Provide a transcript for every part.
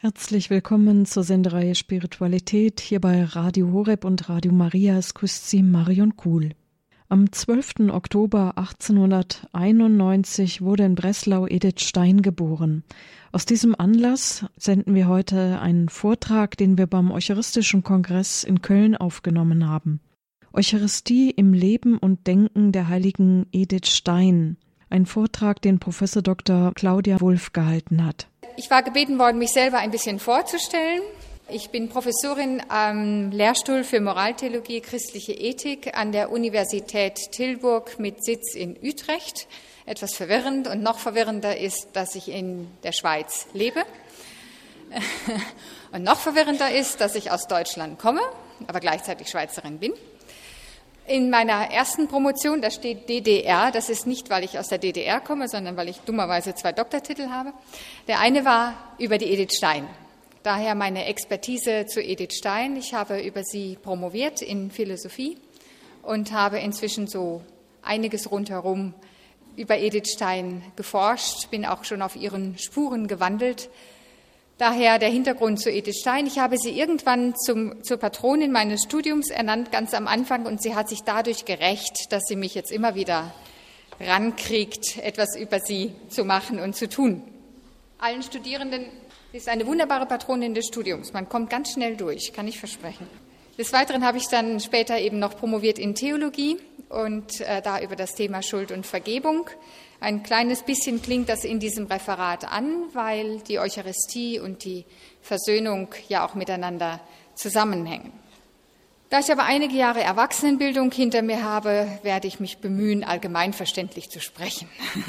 Herzlich willkommen zur Sendereihe Spiritualität hier bei Radio Horeb und Radio Maria. Es grüßt Sie Marion Kuhl. Am 12. Oktober 1891 wurde in Breslau Edith Stein geboren. Aus diesem Anlass senden wir heute einen Vortrag, den wir beim Eucharistischen Kongress in Köln aufgenommen haben. Eucharistie im Leben und Denken der heiligen Edith Stein. Ein Vortrag, den Professor Dr. Claudia Wulff gehalten hat. Ich war gebeten worden, mich selber ein bisschen vorzustellen. Ich bin Professorin am Lehrstuhl für Moraltheologie, christliche Ethik an der Universität Tilburg mit Sitz in Utrecht. Etwas verwirrend und noch verwirrender ist, dass ich in der Schweiz lebe. Und noch verwirrender ist, dass ich aus Deutschland komme, aber gleichzeitig Schweizerin bin. In meiner ersten Promotion, da steht DDR, das ist nicht, weil ich aus der DDR komme, sondern weil ich dummerweise 2 Doktortitel habe. Der eine war über die Edith Stein. Daher meine Expertise zu Edith Stein. Ich habe über sie promoviert in Philosophie und habe inzwischen so einiges rundherum über Edith Stein geforscht, bin auch schon auf ihren Spuren gewandelt. Daher der Hintergrund zu Edith Stein. Ich habe sie irgendwann zur Patronin meines Studiums ernannt, ganz am Anfang, und sie hat sich dadurch gerächt, dass sie mich jetzt immer wieder rankriegt, etwas über sie zu machen und zu tun. Allen Studierenden, sie ist eine wunderbare Patronin des Studiums. Man kommt ganz schnell durch, kann ich versprechen. Des Weiteren habe ich dann später eben noch promoviert in Theologie und da über das Thema Schuld und Vergebung. Ein kleines bisschen klingt das in diesem Referat an, weil die Eucharistie und die Versöhnung ja auch miteinander zusammenhängen. Da ich aber einige Jahre Erwachsenenbildung hinter mir habe, werde ich mich bemühen, allgemeinverständlich zu sprechen.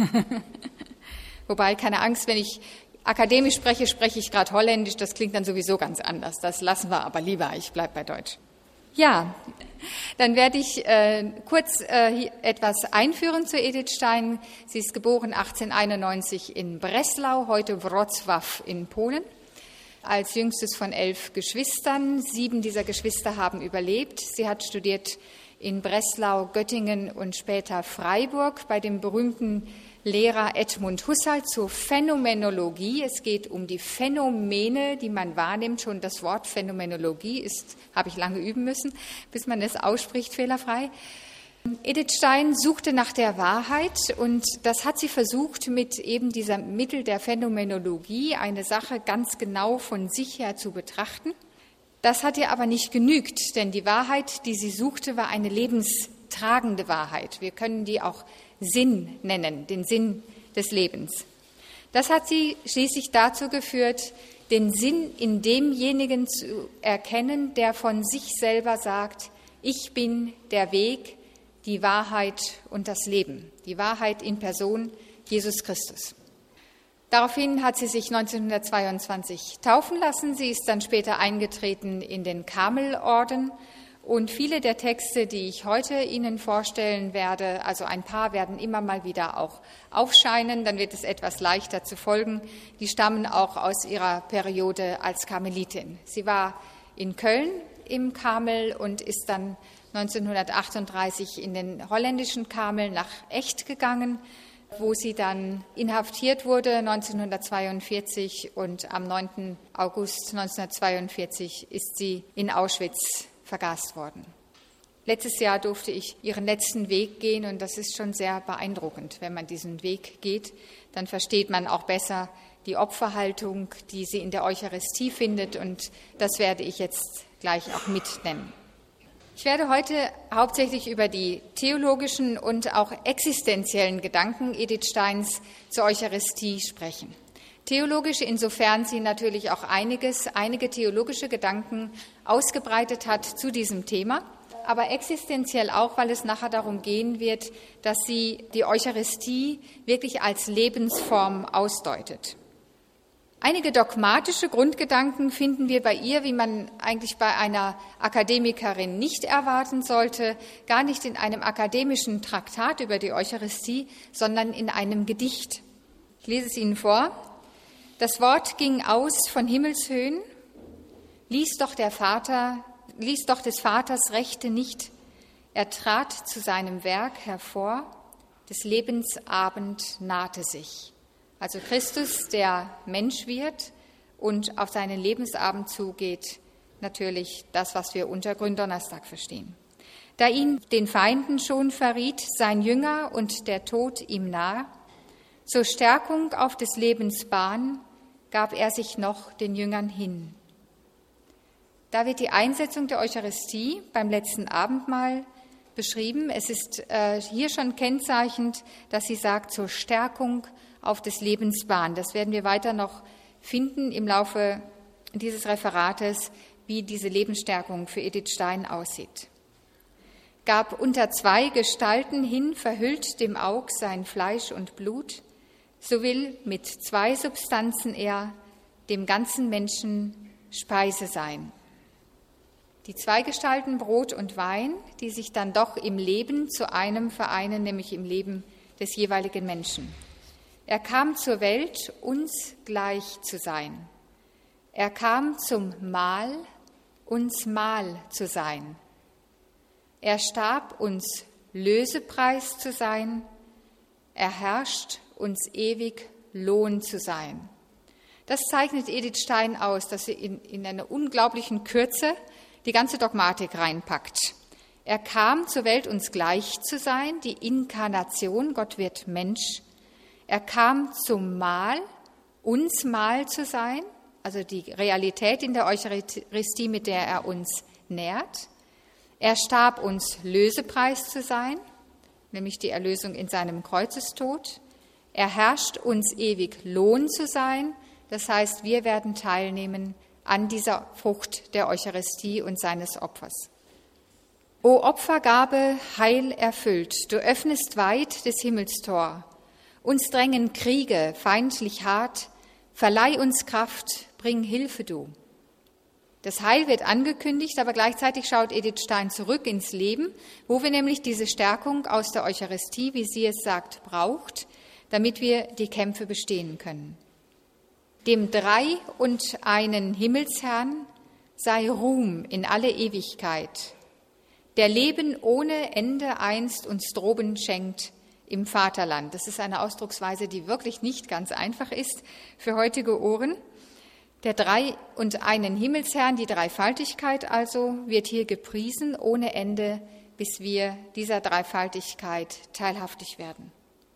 Wobei, keine Angst, wenn ich akademisch spreche, spreche ich gerade Holländisch, das klingt dann sowieso ganz anders. Das lassen wir aber lieber, ich bleibe bei Deutsch. Ja, dann werde ich kurz etwas einführen zu Edith Stein. Sie ist geboren 1891 in Breslau, heute Wrocław in Polen, als jüngstes von 11 Geschwistern. 7 dieser Geschwister haben überlebt. Sie hat studiert in Breslau, Göttingen und später Freiburg bei dem berühmten Lehrer Edmund Husserl zur Phänomenologie. Es geht um die Phänomene, die man wahrnimmt. Schon das Wort Phänomenologie habe ich lange üben müssen, bis man es ausspricht, fehlerfrei. Edith Stein suchte nach der Wahrheit und das hat sie versucht, mit eben diesem Mittel der Phänomenologie eine Sache ganz genau von sich her zu betrachten. Das hat ihr aber nicht genügt, denn die Wahrheit, die sie suchte, war eine lebenstragende Wahrheit. Wir können die auch Sinn nennen, den Sinn des Lebens. Das hat sie schließlich dazu geführt, den Sinn in demjenigen zu erkennen, der von sich selber sagt, ich bin der Weg, die Wahrheit und das Leben. Die Wahrheit in Person, Jesus Christus. Daraufhin hat sie sich 1922 taufen lassen. Sie ist dann später eingetreten in den Karmelorden. Und viele der Texte, die ich heute Ihnen vorstellen werde, also ein paar werden immer mal wieder auch aufscheinen, dann wird es etwas leichter zu folgen, die stammen auch aus ihrer Periode als Karmelitin. Sie war in Köln im Karmel und ist dann 1938 in den holländischen Karmel nach Echt gegangen, wo sie dann inhaftiert wurde 1942 und am 9. August 1942 ist sie in Auschwitz vergast worden. Letztes Jahr durfte ich ihren letzten Weg gehen und das ist schon sehr beeindruckend. Wenn man diesen Weg geht, dann versteht man auch besser die Opferhaltung, die sie in der Eucharistie findet und das werde ich jetzt gleich auch mitnennen. Ich werde heute hauptsächlich über die theologischen und auch existenziellen Gedanken Edith Steins zur Eucharistie sprechen. Theologisch, insofern sie natürlich auch einige theologische Gedanken ausgebreitet hat zu diesem Thema, aber existenziell auch, weil es nachher darum gehen wird, dass sie die Eucharistie wirklich als Lebensform ausdeutet. Einige dogmatische Grundgedanken finden wir bei ihr, wie man eigentlich bei einer Akademikerin nicht erwarten sollte, gar nicht in einem akademischen Traktat über die Eucharistie, sondern in einem Gedicht. Ich lese es Ihnen vor. Das Wort ging aus von Himmelshöhen, ließ doch des Vaters Rechte nicht. Er trat zu seinem Werk hervor, des Lebensabend nahte sich. Also Christus, der Mensch wird und auf seinen Lebensabend zugeht, natürlich das, was wir unter Gründonnerstag verstehen. Da ihn den Feinden schon verriet, sein Jünger und der Tod ihm nah, zur Stärkung auf des Lebens Bahn gab er sich noch den Jüngern hin. Da wird die Einsetzung der Eucharistie beim letzten Abendmahl beschrieben. Es ist hier schon kennzeichnend, dass sie sagt, zur Stärkung auf des Lebens Bahn. Das werden wir weiter noch finden im Laufe dieses Referates, wie diese Lebensstärkung für Edith Stein aussieht. Gab unter zwei Gestalten hin, verhüllt dem Aug sein Fleisch und Blut, so will mit zwei Substanzen er dem ganzen Menschen Speise sein. Die zwei Gestalten Brot und Wein, die sich dann doch im Leben zu einem vereinen, nämlich im Leben des jeweiligen Menschen. Er kam zur Welt, uns gleich zu sein. Er kam zum Mahl, uns Mahl zu sein. Er starb, uns Lösepreis zu sein. Er herrscht, uns ewig Lohn zu sein. Das zeichnet Edith Stein aus, dass sie in einer unglaublichen Kürze die ganze Dogmatik reinpackt. Er kam zur Welt, uns gleich zu sein, die Inkarnation, Gott wird Mensch. Er kam zum Mahl, uns Mahl zu sein, also die Realität in der Eucharistie, mit der er uns nährt. Er starb, uns Lösepreis zu sein, nämlich die Erlösung in seinem Kreuzestod. Er herrscht, uns ewig Lohn zu sein, das heißt, wir werden teilnehmen an dieser Frucht der Eucharistie und seines Opfers. O Opfergabe, Heil erfüllt, du öffnest weit des Himmels Tor. Uns drängen Kriege, feindlich hart, verleih uns Kraft, bring Hilfe du. Das Heil wird angekündigt, aber gleichzeitig schaut Edith Stein zurück ins Leben, wo wir nämlich diese Stärkung aus der Eucharistie, wie sie es sagt, braucht, damit wir die Kämpfe bestehen können. Dem Drei und einen Himmelsherrn sei Ruhm in alle Ewigkeit, der Leben ohne Ende einst uns droben schenkt im Vaterland. Das ist eine Ausdrucksweise, die wirklich nicht ganz einfach ist für heutige Ohren. Der Drei und einen Himmelsherrn, die Dreifaltigkeit also, wird hier gepriesen ohne Ende, bis wir dieser Dreifaltigkeit teilhaftig werden.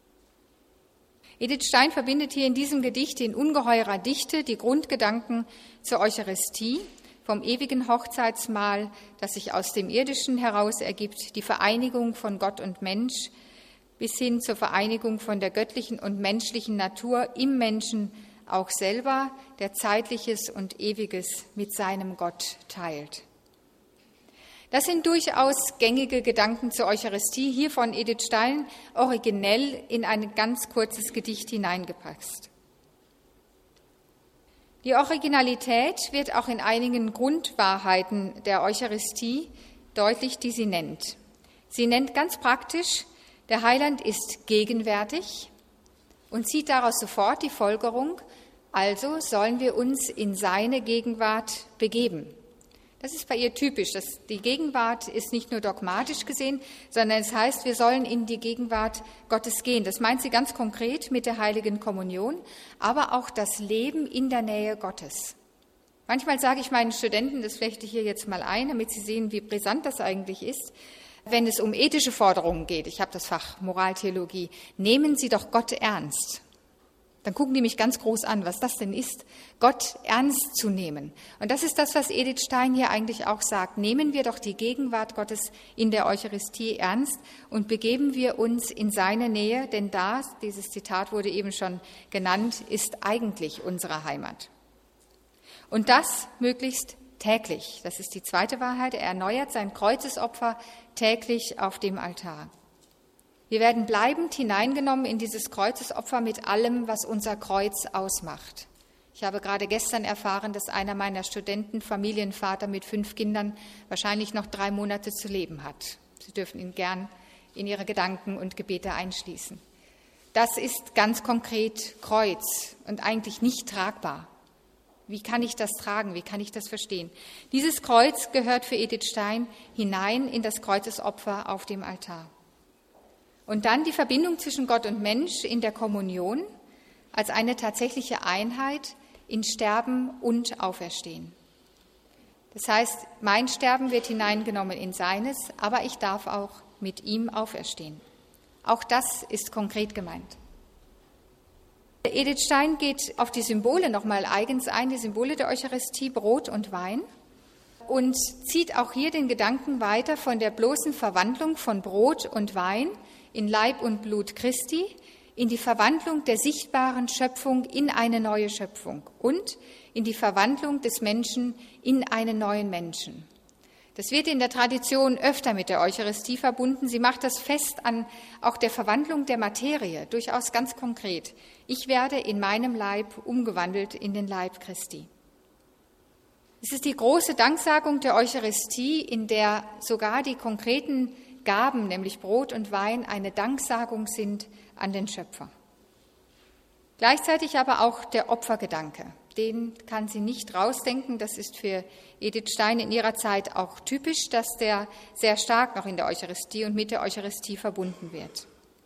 Edith Stein verbindet hier in diesem Gedicht in ungeheurer Dichte die Grundgedanken zur Eucharistie, vom ewigen Hochzeitsmahl, das sich aus dem Irdischen heraus ergibt, die Vereinigung von Gott und Mensch, bis hin zur Vereinigung von der göttlichen und menschlichen Natur im Menschen auch selber, der Zeitliches und Ewiges mit seinem Gott teilt. Das sind durchaus gängige Gedanken zur Eucharistie, hier von Edith Stein originell in ein ganz kurzes Gedicht hineingepasst. Die Originalität wird auch in einigen Grundwahrheiten der Eucharistie deutlich, die sie nennt. Sie nennt ganz praktisch, der Heiland ist gegenwärtig und zieht daraus sofort die Folgerung, also sollen wir uns in seine Gegenwart begeben. Das ist bei ihr typisch. Die Gegenwart ist nicht nur dogmatisch gesehen, sondern es heißt, wir sollen in die Gegenwart Gottes gehen. Das meint sie ganz konkret mit der Heiligen Kommunion, aber auch das Leben in der Nähe Gottes. Manchmal sage ich meinen Studenten, das flechte ich hier jetzt mal ein, damit sie sehen, wie brisant das eigentlich ist, wenn es um ethische Forderungen geht. Ich habe das Fach Moraltheologie. Nehmen Sie doch Gott ernst. Dann gucken die mich ganz groß an, was das denn ist, Gott ernst zu nehmen. Und das ist das, was Edith Stein hier eigentlich auch sagt. Nehmen wir doch die Gegenwart Gottes in der Eucharistie ernst und begeben wir uns in seine Nähe, denn da, dieses Zitat wurde eben schon genannt, ist eigentlich unsere Heimat. Und das möglichst täglich. Das ist die zweite Wahrheit. Er erneuert sein Kreuzesopfer täglich auf dem Altar. Wir werden bleibend hineingenommen in dieses Kreuzesopfer mit allem, was unser Kreuz ausmacht. Ich habe gerade gestern erfahren, dass einer meiner Studenten, Familienvater mit 5 Kindern, wahrscheinlich noch 3 Monate zu leben hat. Sie dürfen ihn gern in Ihre Gedanken und Gebete einschließen. Das ist ganz konkret Kreuz und eigentlich nicht tragbar. Wie kann ich das tragen? Wie kann ich das verstehen? Dieses Kreuz gehört für Edith Stein hinein in das Kreuzesopfer auf dem Altar. Und dann die Verbindung zwischen Gott und Mensch in der Kommunion als eine tatsächliche Einheit, in Sterben und Auferstehen. Das heißt, mein Sterben wird hineingenommen in seines, aber ich darf auch mit ihm auferstehen. Auch das ist konkret gemeint. Edith Stein geht auf die Symbole nochmal eigens ein, die Symbole der Eucharistie, Brot und Wein, und zieht auch hier den Gedanken weiter von der bloßen Verwandlung von Brot und Wein in Leib und Blut Christi in die Verwandlung der sichtbaren Schöpfung in eine neue Schöpfung und in die Verwandlung des Menschen in einen neuen Menschen. Das wird in der Tradition öfter mit der Eucharistie verbunden. Sie macht das fest an auch der Verwandlung der Materie, durchaus ganz konkret. Ich werde in meinem Leib umgewandelt in den Leib Christi. Es ist die große Danksagung der Eucharistie, in der sogar die konkreten Gaben, nämlich Brot und Wein, eine Danksagung sind an den Schöpfer. Gleichzeitig aber auch der Opfergedanke. Den kann sie nicht rausdenken. Das ist für Edith Stein in ihrer Zeit auch typisch, dass der sehr stark noch in der Eucharistie und mit der Eucharistie verbunden wird.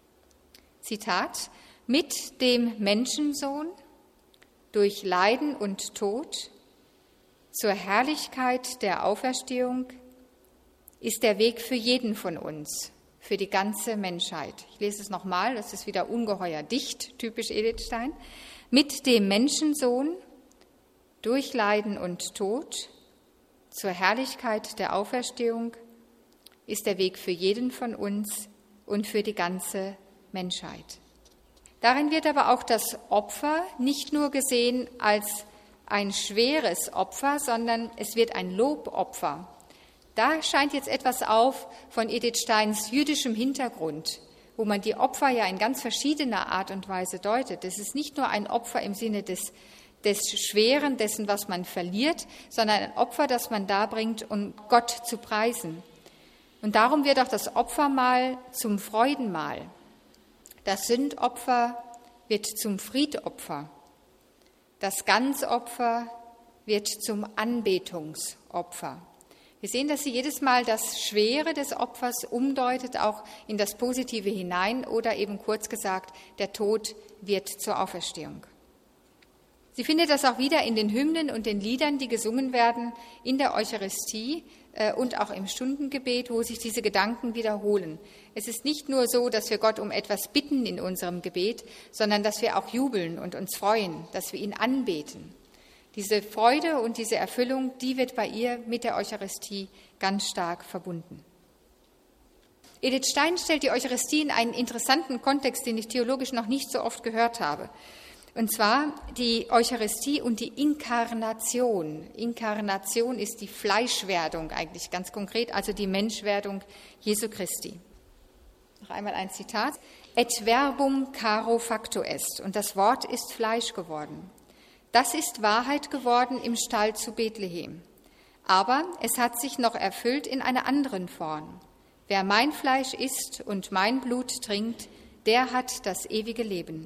Zitat: Mit dem Menschensohn durch Leiden und Tod zur Herrlichkeit der Auferstehung ist der Weg für jeden von uns, für die ganze Menschheit. Ich lese es nochmal, das ist wieder ungeheuer dicht, typisch Edith Stein. Mit dem Menschensohn durch Leiden und Tod zur Herrlichkeit der Auferstehung ist der Weg für jeden von uns und für die ganze Menschheit. Darin wird aber auch das Opfer nicht nur gesehen als ein schweres Opfer, sondern es wird ein Lobopfer. Da scheint jetzt etwas auf von Edith Steins jüdischem Hintergrund, wo man die Opfer ja in ganz verschiedener Art und Weise deutet. Es ist nicht nur ein Opfer im Sinne des Schweren, dessen, was man verliert, sondern ein Opfer, das man darbringt, um Gott zu preisen. Und darum wird auch das Opfermahl zum Freudenmahl. Das Sündopfer wird zum Friedopfer. Das Ganzopfer wird zum Anbetungsopfer. Wir sehen, dass sie jedes Mal das Schwere des Opfers umdeutet, auch in das Positive hinein, oder eben kurz gesagt, der Tod wird zur Auferstehung. Sie findet das auch wieder in den Hymnen und den Liedern, die gesungen werden in der Eucharistie und auch im Stundengebet, wo sich diese Gedanken wiederholen. Es ist nicht nur so, dass wir Gott um etwas bitten in unserem Gebet, sondern dass wir auch jubeln und uns freuen, dass wir ihn anbeten. Diese Freude und diese Erfüllung, die wird bei ihr mit der Eucharistie ganz stark verbunden. Edith Stein stellt die Eucharistie in einen interessanten Kontext, den ich theologisch noch nicht so oft gehört habe. Und zwar die Eucharistie und die Inkarnation. Inkarnation ist die Fleischwerdung eigentlich ganz konkret, also die Menschwerdung Jesu Christi. Noch einmal ein Zitat. Et verbum caro facto est. Und das Wort ist Fleisch geworden. Das ist Wahrheit geworden im Stall zu Bethlehem. Aber es hat sich noch erfüllt in einer anderen Form. Wer mein Fleisch isst und mein Blut trinkt, der hat das ewige Leben.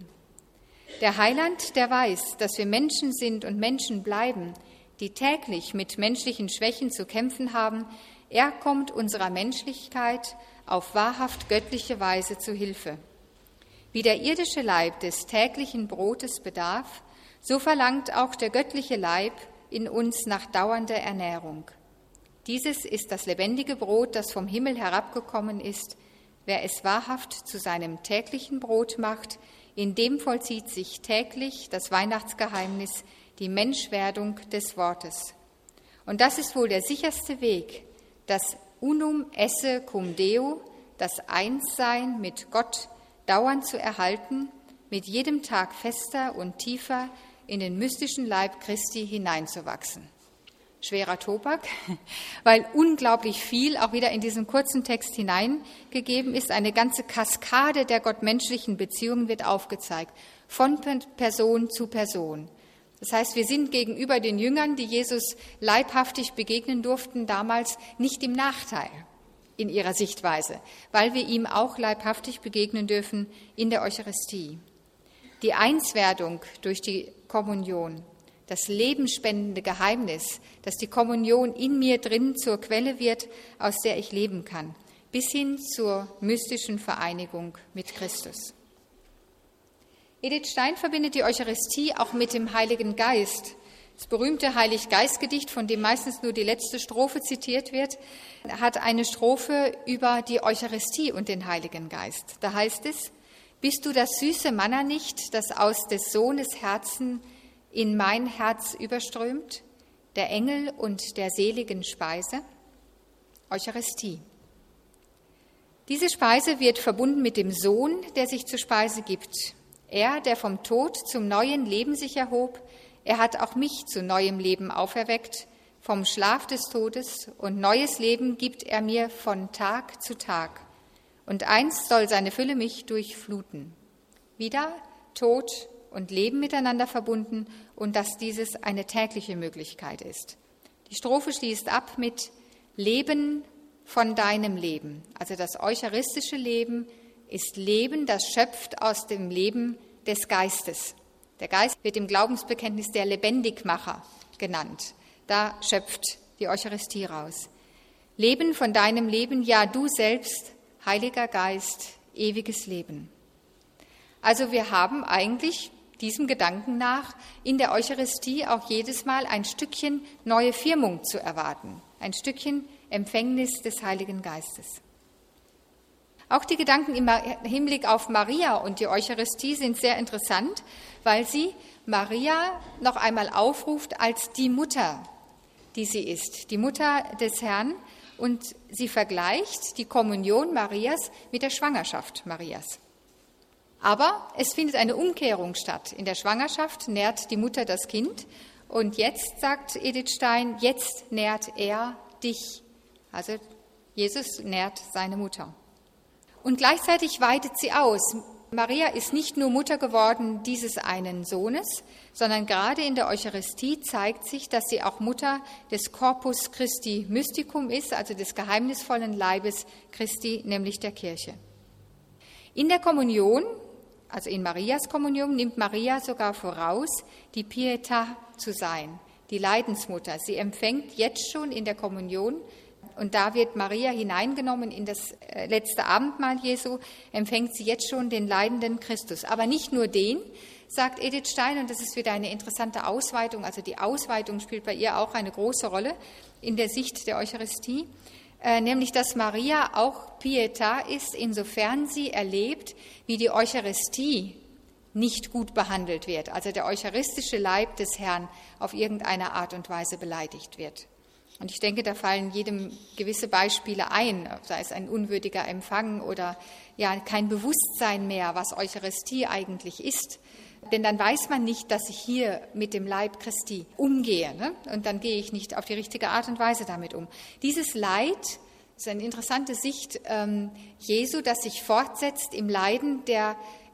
Der Heiland, der weiß, dass wir Menschen sind und Menschen bleiben, die täglich mit menschlichen Schwächen zu kämpfen haben, er kommt unserer Menschlichkeit auf wahrhaft göttliche Weise zu Hilfe. Wie der irdische Leib des täglichen Brotes bedarf, so verlangt auch der göttliche Leib in uns nach dauernder Ernährung. Dieses ist das lebendige Brot, das vom Himmel herabgekommen ist. Wer es wahrhaft zu seinem täglichen Brot macht, in dem vollzieht sich täglich das Weihnachtsgeheimnis, die Menschwerdung des Wortes. Und das ist wohl der sicherste Weg, das Unum esse cum Deo, das Einssein mit Gott dauernd zu erhalten, mit jedem Tag fester und tiefer in den mystischen Leib Christi hineinzuwachsen. Schwerer Tobak, weil unglaublich viel auch wieder in diesen kurzen Text hineingegeben ist. Eine ganze Kaskade der gottmenschlichen Beziehungen wird aufgezeigt, von Person zu Person. Das heißt, wir sind gegenüber den Jüngern, die Jesus leibhaftig begegnen durften, damals nicht im Nachteil in ihrer Sichtweise, weil wir ihm auch leibhaftig begegnen dürfen in der Eucharistie. Die Einswerdung durch die Kommunion, das lebensspendende Geheimnis, dass die Kommunion in mir drin zur Quelle wird, aus der ich leben kann, bis hin zur mystischen Vereinigung mit Christus. Edith Stein verbindet die Eucharistie auch mit dem Heiligen Geist. Das berühmte Heilig-Geist-Gedicht, von dem meistens nur die letzte Strophe zitiert wird, hat eine Strophe über die Eucharistie und den Heiligen Geist. Da heißt es: Bist du das süße Manna nicht, das aus des Sohnes Herzen in mein Herz überströmt, der Engel und der seligen Speise? Eucharistie. Diese Speise wird verbunden mit dem Sohn, der sich zur Speise gibt. Er, der vom Tod zum neuen Leben sich erhob, er hat auch mich zu neuem Leben auferweckt, vom Schlaf des Todes, und neues Leben gibt er mir von Tag zu Tag. Und einst soll seine Fülle mich durchfluten. Wieder Tod und Leben miteinander verbunden, und dass dieses eine tägliche Möglichkeit ist. Die Strophe schließt ab mit Leben von deinem Leben. Also das eucharistische Leben ist Leben, das schöpft aus dem Leben des Geistes. Der Geist wird im Glaubensbekenntnis der Lebendigmacher genannt. Da schöpft die Eucharistie raus. Leben von deinem Leben, ja du selbst, Heiliger Geist, ewiges Leben. Also wir haben eigentlich diesem Gedanken nach in der Eucharistie auch jedes Mal ein Stückchen neue Firmung zu erwarten, ein Stückchen Empfängnis des Heiligen Geistes. Auch die Gedanken im Hinblick auf Maria und die Eucharistie sind sehr interessant, weil sie Maria noch einmal aufruft als die Mutter, die sie ist, die Mutter des Herrn, und sie vergleicht die Kommunion Marias mit der Schwangerschaft Marias. Aber es findet eine Umkehrung statt. In der Schwangerschaft nährt die Mutter das Kind, und jetzt, sagt Edith Stein, jetzt nährt er dich. Also Jesus nährt seine Mutter. Und gleichzeitig weitet sie aus. Maria ist nicht nur Mutter geworden dieses einen Sohnes, sondern gerade in der Eucharistie zeigt sich, dass sie auch Mutter des Corpus Christi Mysticum ist, also des geheimnisvollen Leibes Christi, nämlich der Kirche. In der Kommunion, also in Marias Kommunion, nimmt Maria sogar voraus, die Pietà zu sein, die Leidensmutter. Sie empfängt jetzt schon in der Kommunion, und da wird Maria hineingenommen in das letzte Abendmahl Jesu, empfängt sie jetzt schon den leidenden Christus. Aber nicht nur den, sagt Edith Stein, und das ist wieder eine interessante Ausweitung, also die Ausweitung spielt bei ihr auch eine große Rolle in der Sicht der Eucharistie, nämlich dass Maria auch Pietà ist, insofern sie erlebt, wie die Eucharistie nicht gut behandelt wird, also der eucharistische Leib des Herrn auf irgendeine Art und Weise beleidigt wird. Und ich denke, da fallen jedem gewisse Beispiele ein, sei es ein unwürdiger Empfang oder ja kein Bewusstsein mehr, was Eucharistie eigentlich ist. Denn dann weiß man nicht, dass ich hier mit dem Leib Christi umgehe, ne? Und dann gehe ich nicht auf die richtige Art und Weise damit um. Dieses Leid ist eine interessante Sicht Jesu, das sich fortsetzt im Leiden der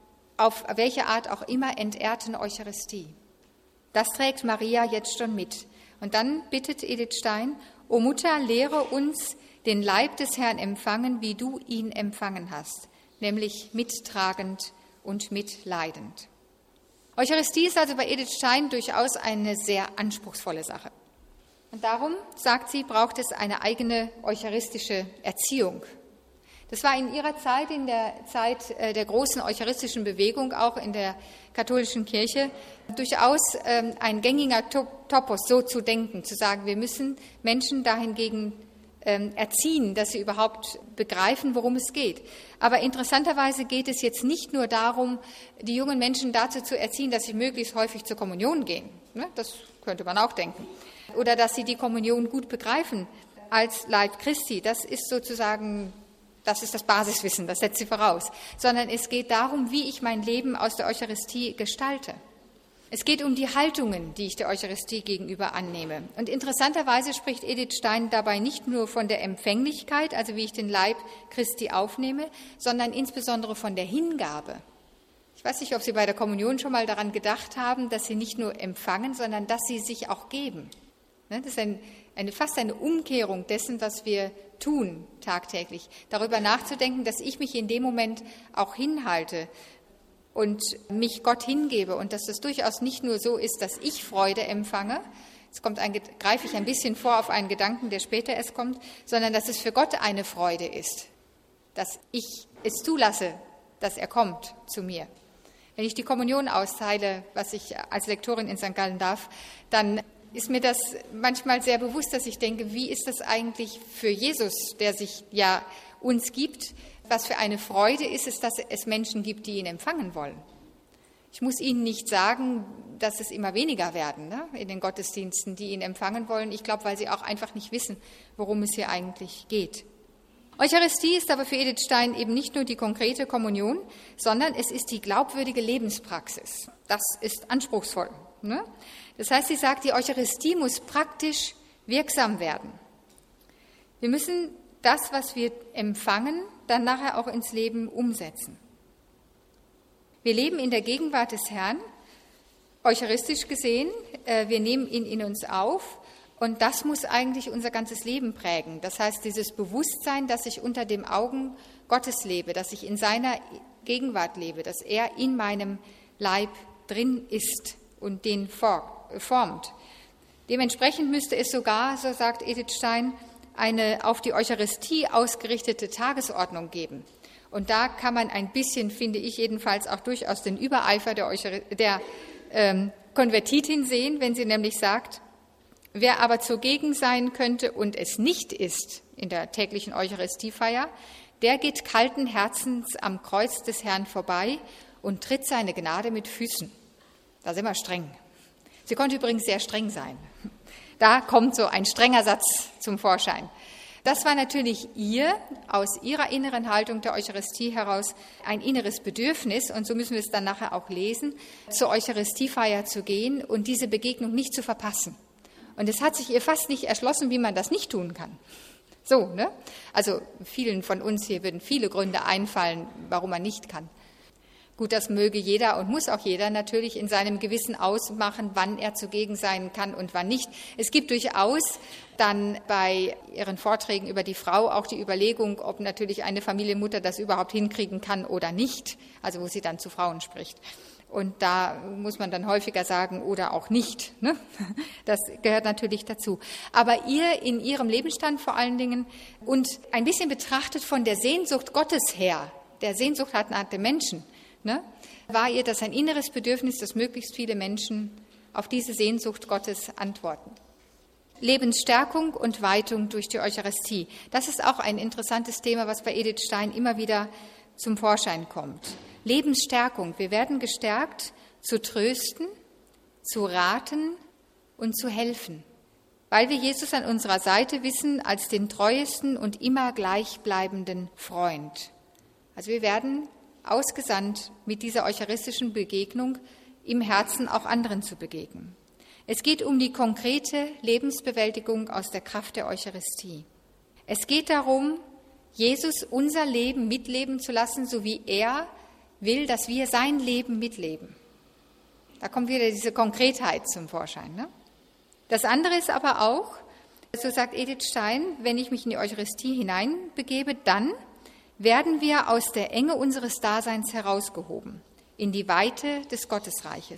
auf welche Art auch immer entehrten Eucharistie. Das trägt Maria jetzt schon mit. Und dann bittet Edith Stein: O Mutter, lehre uns den Leib des Herrn empfangen, wie du ihn empfangen hast, nämlich mittragend und mitleidend. Eucharistie ist also bei Edith Stein durchaus eine sehr anspruchsvolle Sache. Und darum, sagt sie, braucht es eine eigene eucharistische Erziehung. Das war in ihrer Zeit, in der Zeit der großen eucharistischen Bewegung, auch in der katholischen Kirche, durchaus ein gängiger Topos, so zu denken, zu sagen, wir müssen Menschen dahingegen erziehen, dass sie überhaupt begreifen, worum es geht. Aber interessanterweise geht es jetzt nicht nur darum, die jungen Menschen dazu zu erziehen, dass sie möglichst häufig zur Kommunion gehen. Das könnte man auch denken. Oder dass sie die Kommunion gut begreifen als Leib Christi. Das ist sozusagen... Das ist das Basiswissen, das setzt sie voraus. Sondern es geht darum, wie ich mein Leben aus der Eucharistie gestalte. Es geht um die Haltungen, die ich der Eucharistie gegenüber annehme. Und interessanterweise spricht Edith Stein dabei nicht nur von der Empfänglichkeit, also wie ich den Leib Christi aufnehme, sondern insbesondere von der Hingabe. Ich weiß nicht, ob Sie bei der Kommunion schon mal daran gedacht haben, dass Sie nicht nur empfangen, sondern dass Sie sich auch geben. Das ist fast eine Umkehrung dessen, was wir tun tagtäglich. Darüber nachzudenken, dass ich mich in dem Moment auch hinhalte und mich Gott hingebe und dass das durchaus nicht nur so ist, dass ich Freude empfange, jetzt greife ich ein bisschen vor auf einen Gedanken, der später erst kommt, sondern dass es für Gott eine Freude ist, dass ich es zulasse, dass er kommt zu mir. Wenn ich die Kommunion austeile, was ich als Lektorin in St. Gallen darf, dann ist mir das manchmal sehr bewusst, dass ich denke, wie ist das eigentlich für Jesus, der sich ja uns gibt? Was für eine Freude ist es, dass es Menschen gibt, die ihn empfangen wollen. Ich muss Ihnen nicht sagen, dass es immer weniger werden, ne, in den Gottesdiensten, die ihn empfangen wollen. Ich glaube, weil sie auch einfach nicht wissen, worum es hier eigentlich geht. Eucharistie ist aber für Edith Stein eben nicht nur die konkrete Kommunion, sondern es ist die glaubwürdige Lebenspraxis. Das ist anspruchsvoll. Ne? Das heißt, sie sagt, die Eucharistie muss praktisch wirksam werden. Wir müssen das, was wir empfangen, dann nachher auch ins Leben umsetzen. Wir leben in der Gegenwart des Herrn, eucharistisch gesehen, wir nehmen ihn in uns auf und das muss eigentlich unser ganzes Leben prägen. Das heißt, dieses Bewusstsein, dass ich unter den Augen Gottes lebe, dass ich in seiner Gegenwart lebe, dass er in meinem Leib drin ist und den formt. Dementsprechend müsste es sogar, so sagt Edith Stein, eine auf die Eucharistie ausgerichtete Tagesordnung geben. Und da kann man ein bisschen, finde ich jedenfalls, auch durchaus den Übereifer der Konvertitin sehen, wenn sie nämlich sagt, wer aber zugegen sein könnte und es nicht ist in der täglichen Eucharistiefeier, der geht kalten Herzens am Kreuz des Herrn vorbei und tritt seine Gnade mit Füßen. Da sind wir streng. Sie konnte übrigens sehr streng sein. Da kommt so ein strenger Satz zum Vorschein. Das war natürlich aus ihrer inneren Haltung der Eucharistie heraus ein inneres Bedürfnis, und so müssen wir es dann nachher auch lesen, zur Eucharistiefeier zu gehen und diese Begegnung nicht zu verpassen. Und es hat sich ihr fast nicht erschlossen, wie man das nicht tun kann. So, ne? Also vielen von uns hier würden viele Gründe einfallen, warum man nicht kann. Gut, das möge jeder und muss auch jeder natürlich in seinem Gewissen ausmachen, wann er zugegen sein kann und wann nicht. Es gibt durchaus dann bei Ihren Vorträgen über die Frau auch die Überlegung, ob natürlich eine Familienmutter das überhaupt hinkriegen kann oder nicht, also wo sie dann zu Frauen spricht. Und da muss man dann häufiger sagen, oder auch nicht. Ne? Das gehört natürlich dazu. Aber ihr in Ihrem Lebensstand vor allen Dingen und ein bisschen betrachtet von der Sehnsucht Gottes her, der Sehnsucht nach dem Menschen, ne, war ihr das ein inneres Bedürfnis, dass möglichst viele Menschen auf diese Sehnsucht Gottes antworten. Lebensstärkung und Weitung durch die Eucharistie. Das ist auch ein interessantes Thema, was bei Edith Stein immer wieder zum Vorschein kommt. Lebensstärkung. Wir werden gestärkt, zu trösten, zu raten und zu helfen, weil wir Jesus an unserer Seite wissen als den treuesten und immer gleichbleibenden Freund. Also wir werden ausgesandt, mit dieser eucharistischen Begegnung im Herzen auch anderen zu begegnen. Es geht um die konkrete Lebensbewältigung aus der Kraft der Eucharistie. Es geht darum, Jesus unser Leben mitleben zu lassen, so wie er will, dass wir sein Leben mitleben. Da kommt wieder diese Konkretheit zum Vorschein. Ne? Das andere ist aber auch, so sagt Edith Stein, wenn ich mich in die Eucharistie hineinbegebe, dann werden wir aus der Enge unseres Daseins herausgehoben, in die Weite des Gottesreiches.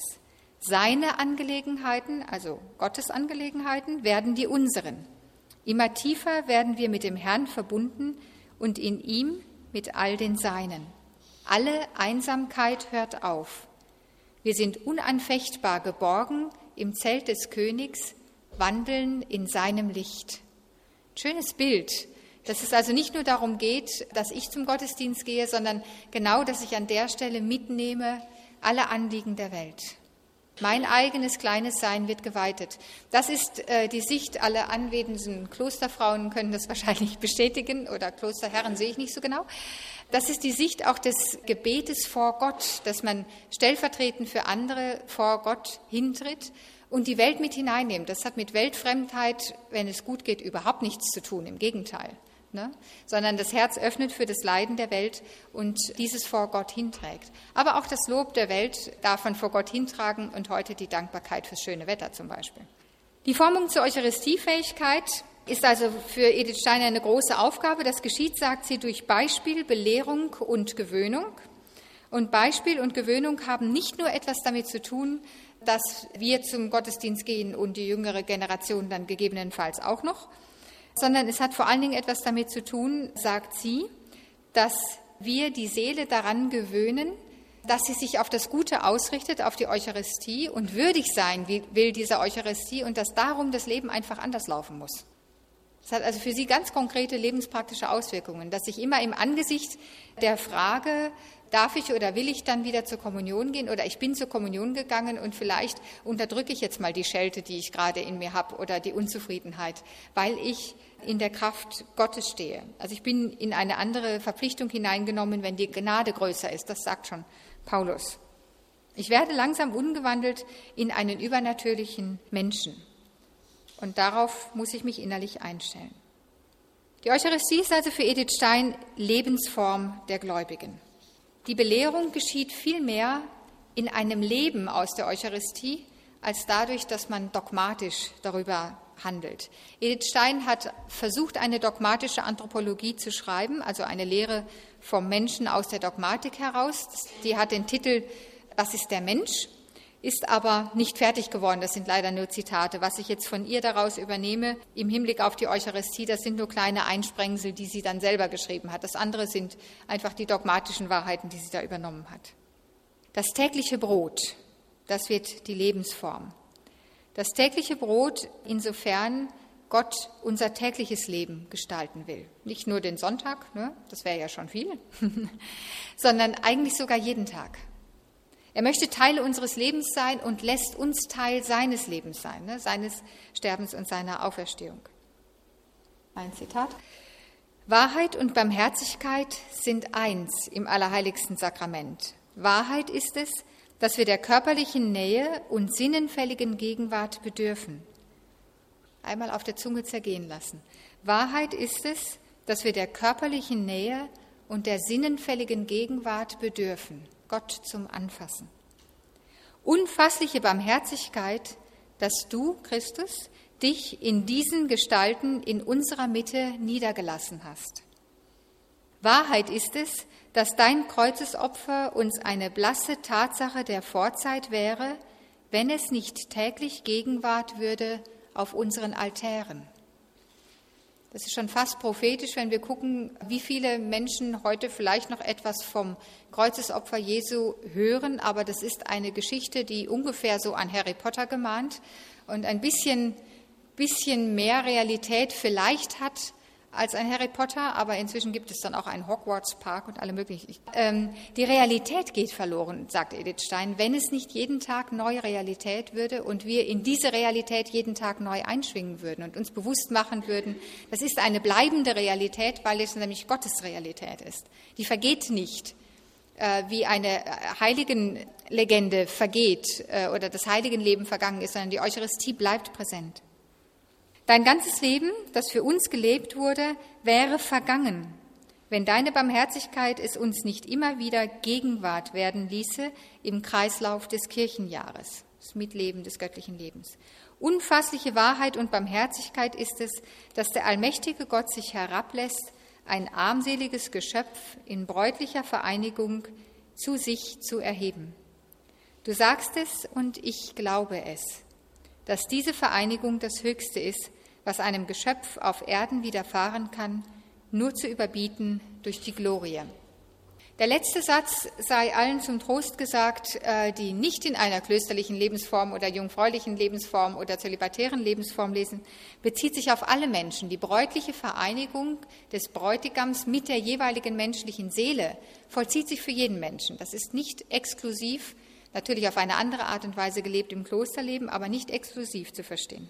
Seine Angelegenheiten, also Gottes Angelegenheiten, werden die unseren. Immer tiefer werden wir mit dem Herrn verbunden und in ihm mit all den Seinen. Alle Einsamkeit hört auf. Wir sind unanfechtbar geborgen im Zelt des Königs, wandeln in seinem Licht. Schönes Bild, dass es also nicht nur darum geht, dass ich zum Gottesdienst gehe, sondern genau, dass ich an der Stelle mitnehme alle Anliegen der Welt. Mein eigenes kleines Sein wird geweitet. Das ist die Sicht aller anwesenden Klosterfrauen, können das wahrscheinlich bestätigen, oder Klosterherren sehe ich nicht so genau. Das ist die Sicht auch des Gebetes vor Gott, dass man stellvertretend für andere vor Gott hintritt und die Welt mit hineinnimmt. Das hat mit Weltfremdheit, wenn es gut geht, überhaupt nichts zu tun, im Gegenteil. Ne? Sondern das Herz öffnet für das Leiden der Welt und dieses vor Gott hinträgt. Aber auch das Lob der Welt darf man vor Gott hintragen und heute die Dankbarkeit fürs schöne Wetter zum Beispiel. Die Formung zur Eucharistiefähigkeit ist also für Edith Steiner eine große Aufgabe. Das geschieht, sagt sie, durch Beispiel, Belehrung und Gewöhnung. Und Beispiel und Gewöhnung haben nicht nur etwas damit zu tun, dass wir zum Gottesdienst gehen und die jüngere Generation dann gegebenenfalls auch noch, sondern es hat vor allen Dingen etwas damit zu tun, sagt sie, dass wir die Seele daran gewöhnen, dass sie sich auf das Gute ausrichtet, auf die Eucharistie und würdig sein will dieser Eucharistie und dass darum das Leben einfach anders laufen muss. Das hat also für sie ganz konkrete lebenspraktische Auswirkungen, dass ich immer im Angesicht der Frage, darf ich oder will ich dann wieder zur Kommunion gehen oder ich bin zur Kommunion gegangen und vielleicht unterdrücke ich jetzt mal die Schelte, die ich gerade in mir habe oder die Unzufriedenheit, weil ich in der Kraft Gottes stehe. Also ich bin in eine andere Verpflichtung hineingenommen, wenn die Gnade größer ist, das sagt schon Paulus. Ich werde langsam umgewandelt in einen übernatürlichen Menschen. Und darauf muss ich mich innerlich einstellen. Die Eucharistie ist also für Edith Stein Lebensform der Gläubigen. Die Belehrung geschieht vielmehr in einem Leben aus der Eucharistie, als dadurch, dass man dogmatisch darüber handelt. Edith Stein hat versucht, eine dogmatische Anthropologie zu schreiben, also eine Lehre vom Menschen aus der Dogmatik heraus. Die hat den Titel »Was ist der Mensch?«, ist aber nicht fertig geworden. Das sind leider nur Zitate. Was ich jetzt von ihr daraus übernehme im Hinblick auf die Eucharistie, das sind nur kleine Einsprengsel, die sie dann selber geschrieben hat. Das andere sind einfach die dogmatischen Wahrheiten, die sie da übernommen hat. Das tägliche Brot, das wird die Lebensform. Das tägliche Brot, insofern Gott unser tägliches Leben gestalten will. Nicht nur den Sonntag, ne, das wäre ja schon viel, sondern eigentlich sogar jeden Tag. Er möchte Teil unseres Lebens sein und lässt uns Teil seines Lebens sein, ne, seines Sterbens und seiner Auferstehung. Ein Zitat. Wahrheit und Barmherzigkeit sind eins im allerheiligsten Sakrament. Wahrheit ist es, dass wir der körperlichen Nähe und sinnenfälligen Gegenwart bedürfen. Einmal auf der Zunge zergehen lassen. Wahrheit ist es, dass wir der körperlichen Nähe und der sinnenfälligen Gegenwart bedürfen. Gott zum Anfassen. Unfassliche Barmherzigkeit, dass du, Christus, dich in diesen Gestalten in unserer Mitte niedergelassen hast. Wahrheit ist es, dass dein Kreuzesopfer uns eine blasse Tatsache der Vorzeit wäre, wenn es nicht täglich Gegenwart würde auf unseren Altären. Das ist schon fast prophetisch, wenn wir gucken, wie viele Menschen heute vielleicht noch etwas vom Kreuzesopfer Jesu hören, aber das ist eine Geschichte, die ungefähr so an Harry Potter gemahnt und ein bisschen mehr Realität vielleicht hat als ein Harry Potter, aber inzwischen gibt es dann auch einen Hogwarts Park und alle möglichen. Die Realität geht verloren, sagt Edith Stein, wenn es nicht jeden Tag neue Realität würde und wir in diese Realität jeden Tag neu einschwingen würden und uns bewusst machen würden, das ist eine bleibende Realität, weil es nämlich Gottes Realität ist. Die vergeht nicht, wie eine Heiligenlegende vergeht oder das Heiligenleben vergangen ist, sondern die Eucharistie bleibt präsent. Dein ganzes Leben, das für uns gelebt wurde, wäre vergangen, wenn deine Barmherzigkeit es uns nicht immer wieder Gegenwart werden ließe im Kreislauf des Kirchenjahres, das Mitleben des göttlichen Lebens. Unfassliche Wahrheit und Barmherzigkeit ist es, dass der allmächtige Gott sich herablässt, ein armseliges Geschöpf in bräutlicher Vereinigung zu sich zu erheben. Du sagst es und ich glaube es, dass diese Vereinigung das Höchste ist, was einem Geschöpf auf Erden widerfahren kann, nur zu überbieten durch die Glorie. Der letzte Satz sei allen zum Trost gesagt, die nicht in einer klösterlichen Lebensform oder jungfräulichen Lebensform oder zölibatären Lebensform lesen, bezieht sich auf alle Menschen. Die bräutliche Vereinigung des Bräutigams mit der jeweiligen menschlichen Seele vollzieht sich für jeden Menschen. Das ist nicht exklusiv, natürlich auf eine andere Art und Weise gelebt im Klosterleben, aber nicht exklusiv zu verstehen.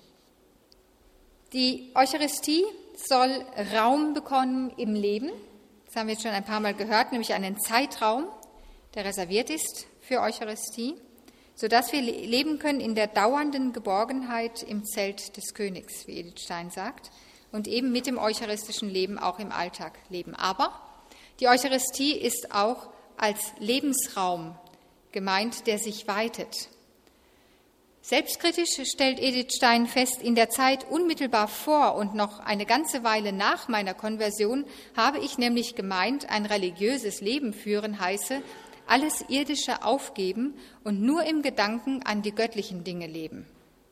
Die Eucharistie soll Raum bekommen im Leben. Das haben wir jetzt schon ein paar Mal gehört, nämlich einen Zeitraum, der reserviert ist für Eucharistie, sodass wir leben können in der dauernden Geborgenheit im Zelt des Königs, wie Edith Stein sagt, und eben mit dem eucharistischen Leben auch im Alltag leben. Aber die Eucharistie ist auch als Lebensraum gemeint, der sich weitet. Selbstkritisch stellt Edith Stein fest, in der Zeit unmittelbar vor und noch eine ganze Weile nach meiner Konversion habe ich nämlich gemeint, ein religiöses Leben führen heiße, alles Irdische aufgeben und nur im Gedanken an die göttlichen Dinge leben.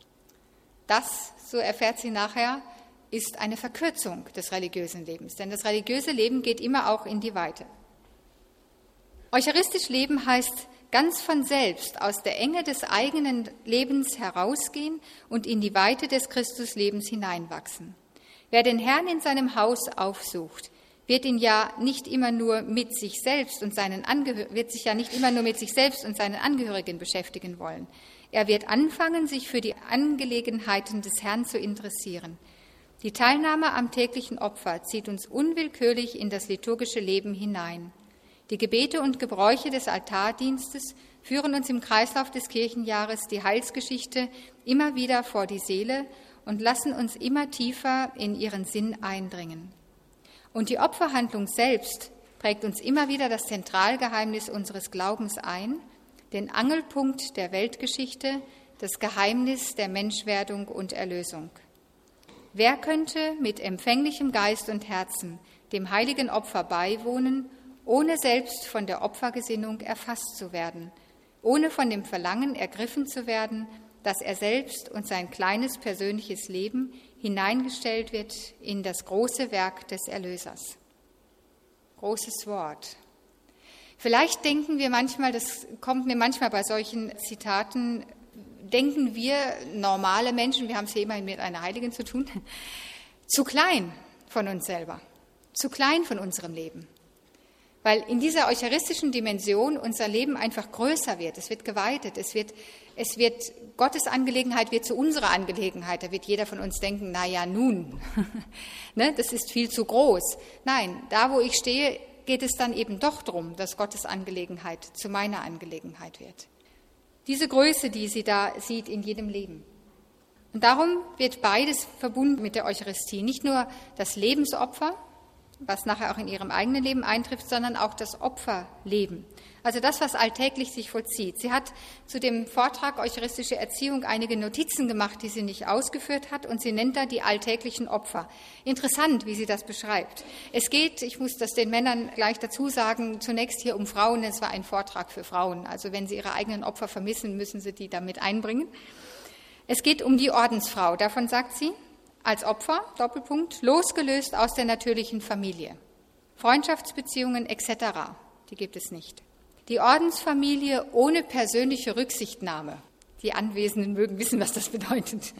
Das, so erfährt sie nachher, ist eine Verkürzung des religiösen Lebens, denn das religiöse Leben geht immer auch in die Weite. Eucharistisch leben heißt ganz von selbst aus der Enge des eigenen Lebens herausgehen und in die Weite des Christuslebens hineinwachsen. Wer den Herrn in seinem Haus aufsucht, wird sich ja nicht immer nur mit sich selbst und seinen Angehörigen beschäftigen wollen. Er wird anfangen, sich für die Angelegenheiten des Herrn zu interessieren. Die Teilnahme am täglichen Opfer zieht uns unwillkürlich in das liturgische Leben hinein. Die Gebete und Gebräuche des Altardienstes führen uns im Kreislauf des Kirchenjahres die Heilsgeschichte immer wieder vor die Seele und lassen uns immer tiefer in ihren Sinn eindringen. Und die Opferhandlung selbst prägt uns immer wieder das Zentralgeheimnis unseres Glaubens ein, den Angelpunkt der Weltgeschichte, das Geheimnis der Menschwerdung und Erlösung. Wer könnte mit empfänglichem Geist und Herzen dem heiligen Opfer beiwohnen, ohne selbst von der Opfergesinnung erfasst zu werden, ohne von dem Verlangen ergriffen zu werden, dass er selbst und sein kleines persönliches Leben hineingestellt wird in das große Werk des Erlösers. Großes Wort. Vielleicht denken wir manchmal, das kommt mir manchmal bei solchen Zitaten, denken wir normale Menschen, wir haben es hier immerhin mit einer Heiligen zu tun, zu klein von uns selber, zu klein von unserem Leben. Weil in dieser eucharistischen Dimension unser Leben einfach größer wird, es wird geweitet, es wird Gottes Angelegenheit wird zu unserer Angelegenheit. Da wird jeder von uns denken, na ja, nun, ne, das ist viel zu groß. Nein, da wo ich stehe, geht es dann eben doch darum, dass Gottes Angelegenheit zu meiner Angelegenheit wird. Diese Größe, die sie da sieht in jedem Leben. Und darum wird beides verbunden mit der Eucharistie. Nicht nur das Lebensopfer, was nachher auch in ihrem eigenen Leben eintrifft, sondern auch das Opferleben. Also das, was alltäglich sich vollzieht. Sie hat zu dem Vortrag Eucharistische Erziehung einige Notizen gemacht, die sie nicht ausgeführt hat, und sie nennt da die alltäglichen Opfer. Interessant, wie sie das beschreibt. Es geht, ich muss das den Männern gleich dazu sagen, zunächst hier um Frauen. Es war ein Vortrag für Frauen. Also wenn sie ihre eigenen Opfer vermissen, müssen sie die damit einbringen. Es geht um die Ordensfrau. Davon sagt sie, als Opfer, Doppelpunkt, losgelöst aus der natürlichen Familie. Freundschaftsbeziehungen etc., die gibt es nicht. Die Ordensfamilie ohne persönliche Rücksichtnahme. Die Anwesenden mögen wissen, was das bedeutet.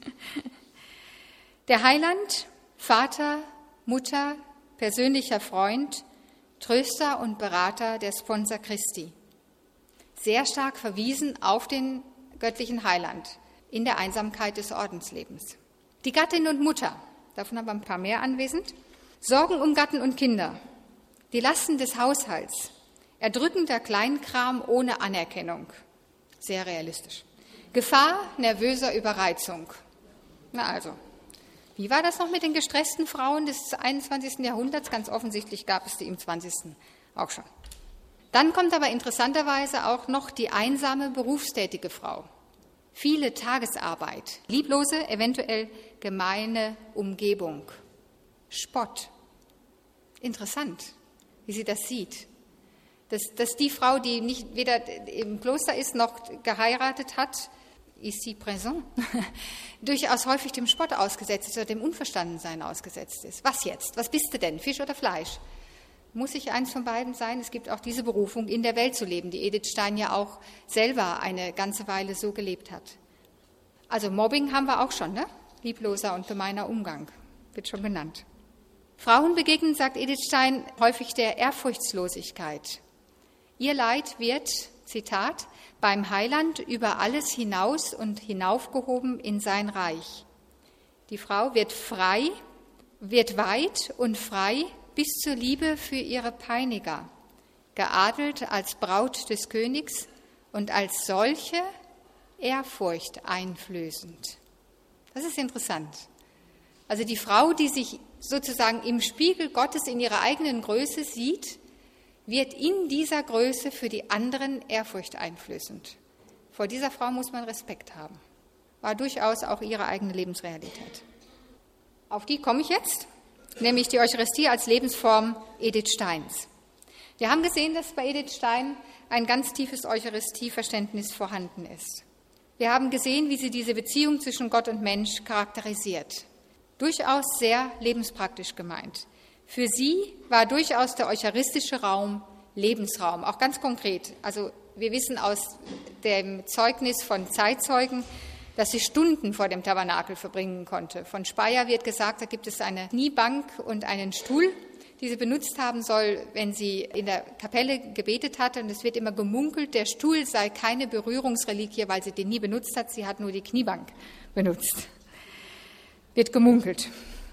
Der Heiland, Vater, Mutter, persönlicher Freund, Tröster und Berater der Sponsor Christi. Sehr stark verwiesen auf den göttlichen Heiland in der Einsamkeit des Ordenslebens. Die Gattin und Mutter, davon haben wir ein paar mehr anwesend, Sorgen um Gatten und Kinder, die Lasten des Haushalts, erdrückender Kleinkram ohne Anerkennung, sehr realistisch, Gefahr nervöser Überreizung. Na also, wie war das noch mit den gestressten Frauen des 21. Jahrhunderts? Ganz offensichtlich gab es die im 20. auch schon. Dann kommt aber interessanterweise auch noch die einsame berufstätige Frau. Viele Tagesarbeit, lieblose, eventuell gemeine Umgebung, Spott. Interessant, wie sie das sieht. Dass die Frau, die nicht weder im Kloster ist noch geheiratet hat, ici présent, durchaus häufig dem Spott ausgesetzt ist oder dem Unverstandensein ausgesetzt ist. Was jetzt? Was bist du denn? Fisch oder Fleisch? Muss ich eins von beiden sein? Es gibt auch diese Berufung, in der Welt zu leben, die Edith Stein ja auch selber eine ganze Weile so gelebt hat. Also Mobbing haben wir auch schon, ne? Liebloser und gemeiner Umgang, wird schon genannt. Frauen begegnen, sagt Edith Stein, häufig der Ehrfurchtslosigkeit. Ihr Leid wird, Zitat, beim Heiland über alles hinaus und hinaufgehoben in sein Reich. Die Frau wird weit und frei bis zur Liebe für ihre Peiniger, geadelt als Braut des Königs und als solche Ehrfurcht einflößend. Das ist interessant. Also die Frau, die sich sozusagen im Spiegel Gottes in ihrer eigenen Größe sieht, wird in dieser Größe für die anderen Ehrfurcht einflößend. Vor dieser Frau muss man Respekt haben. War durchaus auch ihre eigene Lebensrealität. Auf die komme ich jetzt, nämlich die Eucharistie als Lebensform Edith Steins. Wir haben gesehen, dass bei Edith Stein ein ganz tiefes Eucharistieverständnis vorhanden ist. Wir haben gesehen, wie sie diese Beziehung zwischen Gott und Mensch charakterisiert. Durchaus sehr lebenspraktisch gemeint. Für sie war durchaus der eucharistische Raum Lebensraum, auch ganz konkret. Also wir wissen aus dem Zeugnis von Zeitzeugen, dass sie Stunden vor dem Tabernakel verbringen konnte. Von Speyer wird gesagt, da gibt es eine Kniebank und einen Stuhl, die sie benutzt haben soll, wenn sie in der Kapelle gebetet hatte. Und es wird immer gemunkelt, der Stuhl sei keine Berührungsreliquie, weil sie den nie benutzt hat. Sie hat nur die Kniebank benutzt. Wird gemunkelt.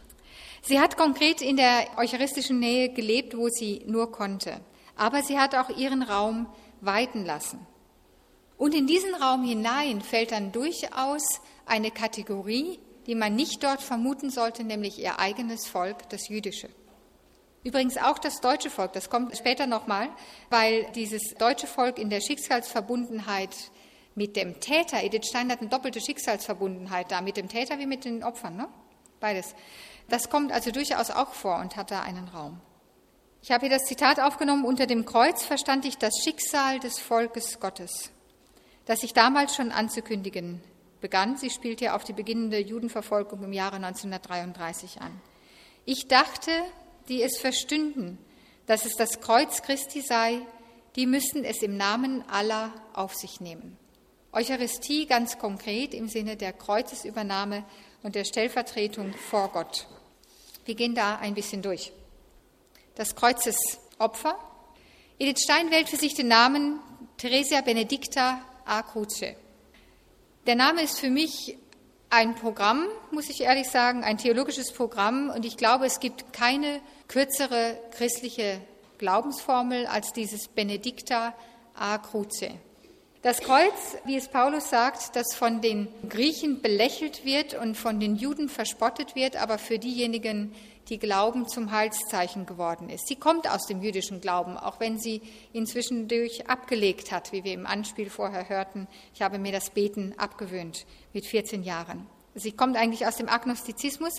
Sie hat konkret in der eucharistischen Nähe gelebt, wo sie nur konnte. Aber sie hat auch ihren Raum weiten lassen. Und in diesen Raum hinein fällt dann durchaus eine Kategorie, die man nicht dort vermuten sollte, nämlich ihr eigenes Volk, das Jüdische. Übrigens auch das deutsche Volk, das kommt später nochmal, weil dieses deutsche Volk in der Schicksalsverbundenheit mit dem Täter, Edith Stein hat eine doppelte Schicksalsverbundenheit da, mit dem Täter wie mit den Opfern, ne? Beides. Das kommt also durchaus auch vor und hat da einen Raum. Ich habe hier das Zitat aufgenommen, unter dem Kreuz verstand ich das Schicksal des Volkes Gottes, das sich damals schon anzukündigen begann. Sie spielt ja auf die beginnende Judenverfolgung im Jahre 1933 an. Ich dachte, die es verstünden, dass es das Kreuz Christi sei, die müssten es im Namen aller auf sich nehmen. Eucharistie ganz konkret im Sinne der Kreuzesübernahme und der Stellvertretung vor Gott. Wir gehen da ein bisschen durch. Das Kreuzesopfer. Edith Stein wählt für sich den Namen Theresia Benedicta a Cruce. Der Name ist für mich ein Programm, muss ich ehrlich sagen, ein theologisches Programm. Und ich glaube, es gibt keine kürzere christliche Glaubensformel als dieses Benedicta a Cruce. Das Kreuz, wie es Paulus sagt, das von den Griechen belächelt wird und von den Juden verspottet wird, aber für diejenigen, die glauben, zum Heilszeichen geworden ist. Sie kommt aus dem jüdischen Glauben, auch wenn sie ihn zwischendurch abgelegt hat, wie wir im Anspiel vorher hörten. Ich habe mir das Beten abgewöhnt mit 14 Jahren. Sie kommt eigentlich aus dem Agnostizismus,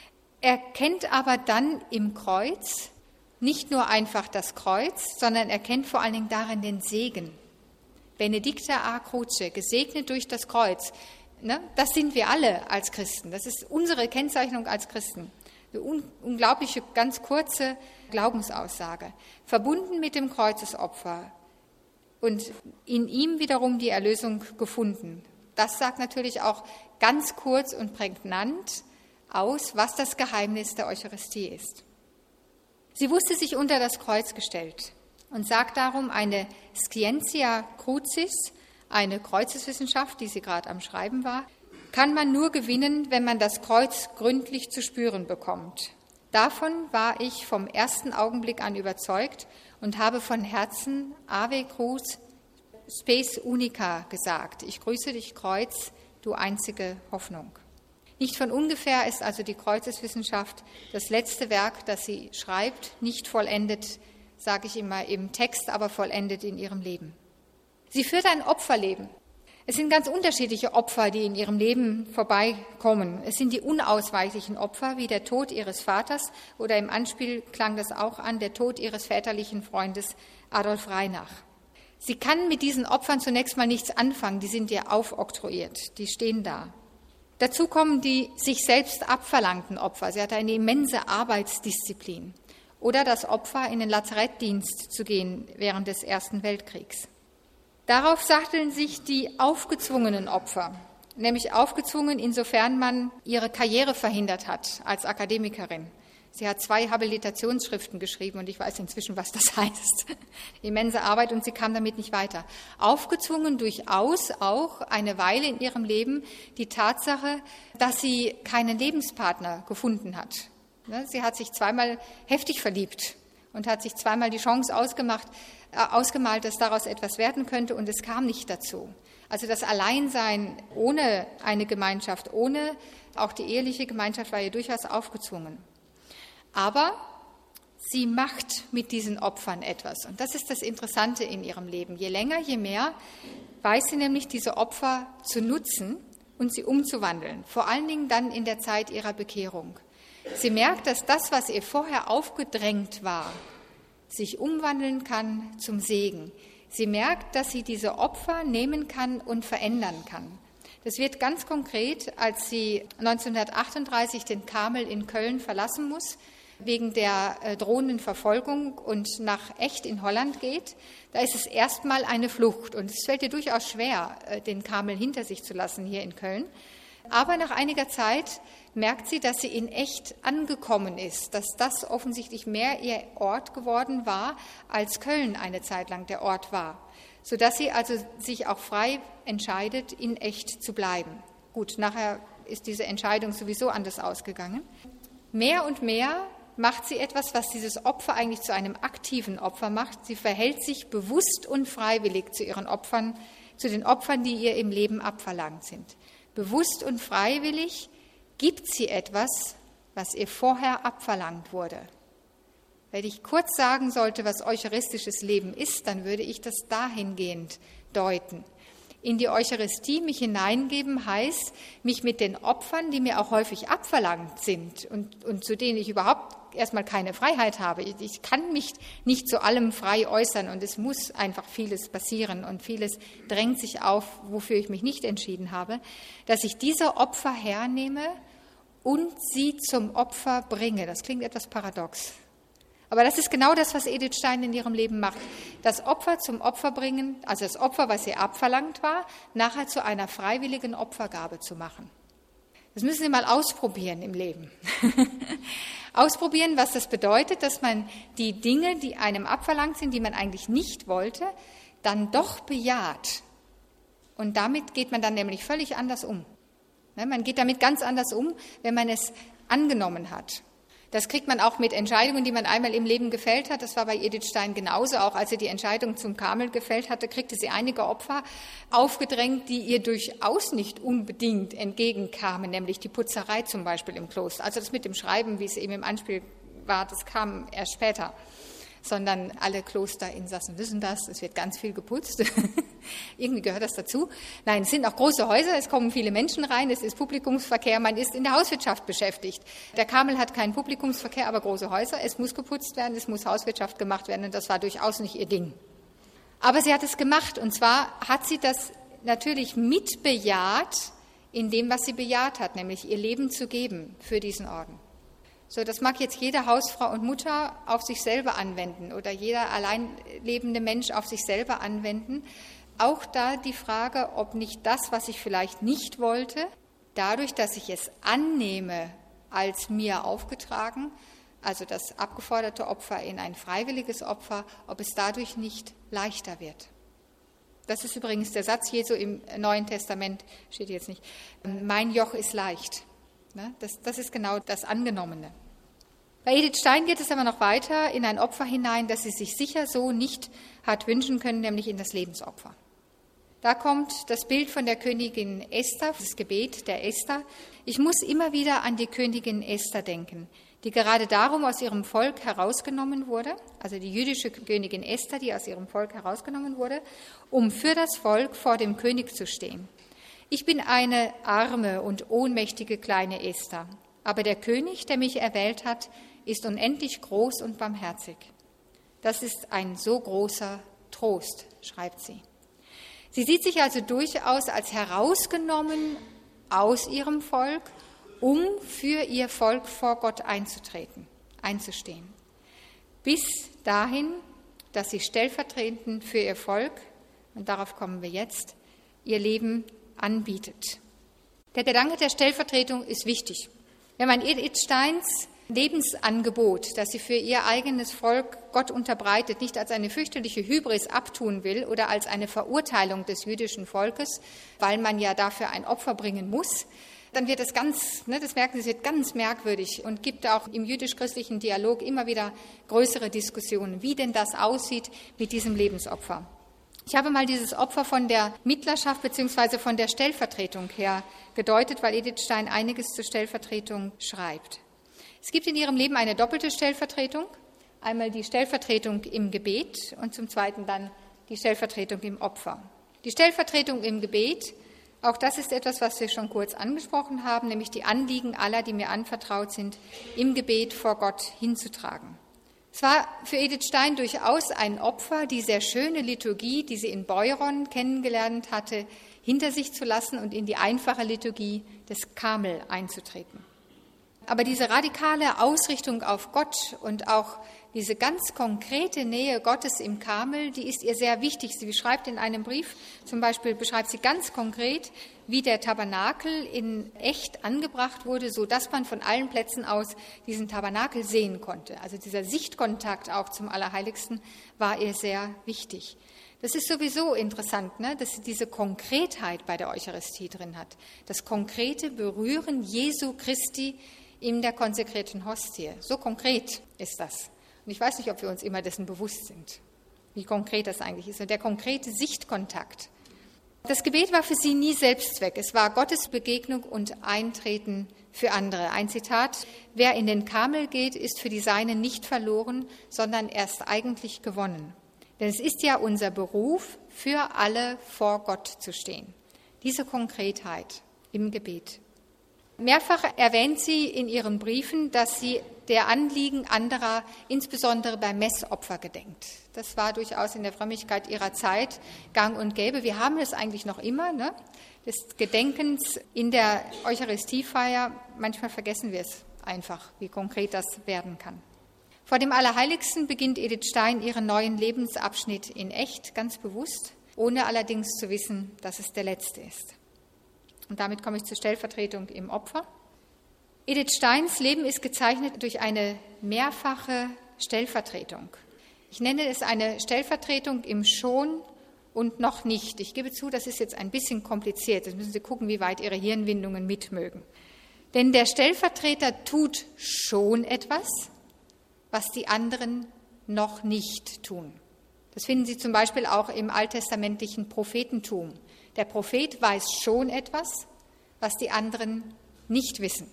erkennt aber dann im Kreuz nicht nur einfach das Kreuz, sondern erkennt vor allen Dingen darin den Segen. Benedicta a Cruce, gesegnet durch das Kreuz. Das sind wir alle als Christen. Das ist unsere Kennzeichnung als Christen. Eine unglaubliche, ganz kurze Glaubensaussage. Verbunden mit dem Kreuzesopfer und in ihm wiederum die Erlösung gefunden. Das sagt natürlich auch ganz kurz und prägnant aus, was das Geheimnis der Eucharistie ist. Sie wusste sich unter das Kreuz gestellt und sagt darum, eine Scientia Crucis, eine Kreuzeswissenschaft, die sie gerade am Schreiben war, kann man nur gewinnen, wenn man das Kreuz gründlich zu spüren bekommt. Davon war ich vom ersten Augenblick an überzeugt und habe von Herzen Ave Cruz Spes Unica gesagt. Ich grüße dich, Kreuz, du einzige Hoffnung. Nicht von ungefähr ist also die Kreuzeswissenschaft das letzte Werk, das sie schreibt, nicht vollendet, sage ich immer, im Text, aber vollendet in ihrem Leben. Sie führt ein Opferleben. Es sind ganz unterschiedliche Opfer, die in ihrem Leben vorbeikommen. Es sind die unausweichlichen Opfer, wie der Tod ihres Vaters oder im Anspiel klang das auch an, der Tod ihres väterlichen Freundes Adolf Reinach. Sie kann mit diesen Opfern zunächst mal nichts anfangen, die sind ihr aufoktroyiert, die stehen da. Dazu kommen die sich selbst abverlangten Opfer. Sie hatte eine immense Arbeitsdisziplin. Oder das Opfer, in den Lazarettdienst zu gehen während des Ersten Weltkriegs. Darauf satteln sich die aufgezwungenen Opfer, nämlich aufgezwungen, insofern man ihre Karriere verhindert hat als Akademikerin. Sie hat 2 Habilitationsschriften geschrieben und ich weiß inzwischen, was das heißt. Immense Arbeit und sie kam damit nicht weiter. Aufgezwungen durchaus auch eine Weile in ihrem Leben die Tatsache, dass sie keinen Lebenspartner gefunden hat. Sie hat sich 2-mal heftig verliebt und hat sich 2-mal die Chance ausgemalt, dass daraus etwas werden könnte und es kam nicht dazu. Also das Alleinsein ohne eine Gemeinschaft, ohne auch die eheliche Gemeinschaft war ihr durchaus aufgezwungen. Aber sie macht mit diesen Opfern etwas und das ist das Interessante in ihrem Leben. Je länger, je mehr weiß sie nämlich, diese Opfer zu nutzen und sie umzuwandeln, vor allen Dingen dann in der Zeit ihrer Bekehrung. Sie merkt, dass das, was ihr vorher aufgedrängt war, sich umwandeln kann zum Segen. Sie merkt, dass sie diese Opfer nehmen kann und verändern kann. Das wird ganz konkret, als sie 1938 den Karmel in Köln verlassen muss, wegen der drohenden Verfolgung und nach Echt in Holland geht, da ist es erstmal eine Flucht. Und es fällt ihr durchaus schwer, den Karmel hinter sich zu lassen hier in Köln. Aber nach einiger Zeit merkt sie, dass sie in Echt angekommen ist, dass das offensichtlich mehr ihr Ort geworden war, als Köln eine Zeit lang der Ort war, sodass sie also sich auch frei entscheidet, in Echt zu bleiben. Gut, nachher ist diese Entscheidung sowieso anders ausgegangen. Mehr und mehr macht sie etwas, was dieses Opfer eigentlich zu einem aktiven Opfer macht. Sie verhält sich bewusst und freiwillig zu ihren Opfern, zu den Opfern, die ihr im Leben abverlangt sind. Bewusst und freiwillig gibt sie etwas, was ihr vorher abverlangt wurde. Wenn ich kurz sagen sollte, was eucharistisches Leben ist, dann würde ich das dahingehend deuten. In die Eucharistie mich hineingeben heißt, mich mit den Opfern, die mir auch häufig abverlangt sind und zu denen ich überhaupt erstmal keine Freiheit habe. Ich kann mich nicht zu allem frei äußern und es muss einfach vieles passieren und vieles drängt sich auf, wofür ich mich nicht entschieden habe, dass ich diese Opfer hernehme und sie zum Opfer bringe. Das klingt etwas paradox. Aber das ist genau das, was Edith Stein in ihrem Leben macht. Das Opfer zum Opfer bringen, also das Opfer, was ihr abverlangt war, nachher zu einer freiwilligen Opfergabe zu machen. Das müssen Sie mal ausprobieren im Leben. Ausprobieren, was das bedeutet, dass man die Dinge, die einem abverlangt sind, die man eigentlich nicht wollte, dann doch bejaht. Und damit geht man dann nämlich völlig anders um. Man geht damit ganz anders um, wenn man es angenommen hat. Das kriegt man auch mit Entscheidungen, die man einmal im Leben gefällt hat. Das war bei Edith Stein genauso. Auch als sie die Entscheidung zum Karmel gefällt hatte, kriegte sie einige Opfer aufgedrängt, die ihr durchaus nicht unbedingt entgegenkamen, nämlich die Putzerei zum Beispiel im Kloster. Also das mit dem Schreiben, wie es eben im Anspiel war, das kam erst später. Sondern alle Klosterinsassen wissen das, es wird ganz viel geputzt. Irgendwie gehört das dazu. Nein, es sind auch große Häuser, es kommen viele Menschen rein, es ist Publikumsverkehr, man ist in der Hauswirtschaft beschäftigt. Der Karmel hat keinen Publikumsverkehr, aber große Häuser, es muss geputzt werden, es muss Hauswirtschaft gemacht werden und das war durchaus nicht ihr Ding. Aber sie hat es gemacht und zwar hat sie das natürlich mitbejaht in dem, was sie bejaht hat, nämlich ihr Leben zu geben für diesen Orden. So, das mag jetzt jede Hausfrau und Mutter auf sich selber anwenden oder jeder allein lebende Mensch auf sich selber anwenden. Auch da die Frage, ob nicht das, was ich vielleicht nicht wollte, dadurch, dass ich es annehme als mir aufgetragen, also das abgeforderte Opfer in ein freiwilliges Opfer, ob es dadurch nicht leichter wird. Das ist übrigens der Satz Jesu im Neuen Testament, steht jetzt nicht, mein Joch ist leicht. Das ist genau das Angenommene. Bei Edith Stein geht es aber noch weiter in ein Opfer hinein, das sie sich sicher so nicht hat wünschen können, nämlich in das Lebensopfer. Da kommt das Bild von der Königin Esther, das Gebet der Esther. Ich muss immer wieder an die Königin Esther denken, die gerade darum aus ihrem Volk herausgenommen wurde, also die jüdische Königin Esther, die aus ihrem Volk herausgenommen wurde, um für das Volk vor dem König zu stehen. Ich bin eine arme und ohnmächtige kleine Esther, aber der König, der mich erwählt hat, ist unendlich groß und barmherzig. Das ist ein so großer Trost, schreibt sie. Sie sieht sich also durchaus als herausgenommen aus ihrem Volk, um für ihr Volk vor Gott einzustehen. Bis dahin, dass sie stellvertretend für ihr Volk, und darauf kommen wir jetzt, ihr Leben anbietet. Der Gedanke der Stellvertretung ist wichtig. Wenn man Edith Steins Lebensangebot, das sie für ihr eigenes Volk Gott unterbreitet, nicht als eine fürchterliche Hybris abtun will oder als eine Verurteilung des jüdischen Volkes, weil man ja dafür ein Opfer bringen muss, dann wird es das merken Sie, es wird ganz merkwürdig und gibt auch im jüdisch-christlichen Dialog immer wieder größere Diskussionen, wie denn das aussieht mit diesem Lebensopfer. Ich habe mal dieses Opfer von der Mittlerschaft bzw. von der Stellvertretung her gedeutet, weil Edith Stein einiges zur Stellvertretung schreibt. Es gibt in ihrem Leben eine doppelte Stellvertretung, einmal die Stellvertretung im Gebet und zum Zweiten dann die Stellvertretung im Opfer. Die Stellvertretung im Gebet, auch das ist etwas, was wir schon kurz angesprochen haben, nämlich die Anliegen aller, die mir anvertraut sind, im Gebet vor Gott hinzutragen. Es war für Edith Stein durchaus ein Opfer, die sehr schöne Liturgie, die sie in Beuron kennengelernt hatte, hinter sich zu lassen und in die einfache Liturgie des Karmel einzutreten. Aber diese radikale Ausrichtung auf Gott und auch diese ganz konkrete Nähe Gottes im Karmel, die ist ihr sehr wichtig. Sie beschreibt in einem Brief, zum Beispiel beschreibt sie ganz konkret, wie der Tabernakel in echt angebracht wurde, so dass man von allen Plätzen aus diesen Tabernakel sehen konnte. Also dieser Sichtkontakt auch zum Allerheiligsten war ihr sehr wichtig. Das ist sowieso interessant, ne, dass sie diese Konkretheit bei der Eucharistie drin hat. Das konkrete Berühren Jesu Christi in der konsekrierten Hostie. So konkret ist das. Und ich weiß nicht, ob wir uns immer dessen bewusst sind, wie konkret das eigentlich ist. Und der konkrete Sichtkontakt. Das Gebet war für sie nie Selbstzweck. Es war Gottes Begegnung und Eintreten für andere. Ein Zitat: Wer in den Karmel geht, ist für die Seinen nicht verloren, sondern erst eigentlich gewonnen. Denn es ist ja unser Beruf, für alle vor Gott zu stehen. Diese Konkretheit im Gebet. Mehrfach erwähnt sie in ihren Briefen, dass sie der Anliegen anderer, insbesondere beim Messopfer, gedenkt. Das war durchaus in der Frömmigkeit ihrer Zeit gang und gäbe. Wir haben es eigentlich noch immer, ne? Des Gedenkens in der Eucharistiefeier. Manchmal vergessen wir es einfach, wie konkret das werden kann. Vor dem Allerheiligsten beginnt Edith Stein ihren neuen Lebensabschnitt in echt, ganz bewusst, ohne allerdings zu wissen, dass es der letzte ist. Und damit komme ich zur Stellvertretung im Opfer. Edith Steins Leben ist gezeichnet durch eine mehrfache Stellvertretung. Ich nenne es eine Stellvertretung im Schon und noch nicht. Ich gebe zu, das ist jetzt ein bisschen kompliziert. Jetzt müssen Sie gucken, wie weit Ihre Hirnwindungen mitmögen. Denn der Stellvertreter tut schon etwas, was die anderen noch nicht tun. Das finden Sie zum Beispiel auch im alttestamentlichen Prophetentum. Der Prophet weiß schon etwas, was die anderen nicht wissen.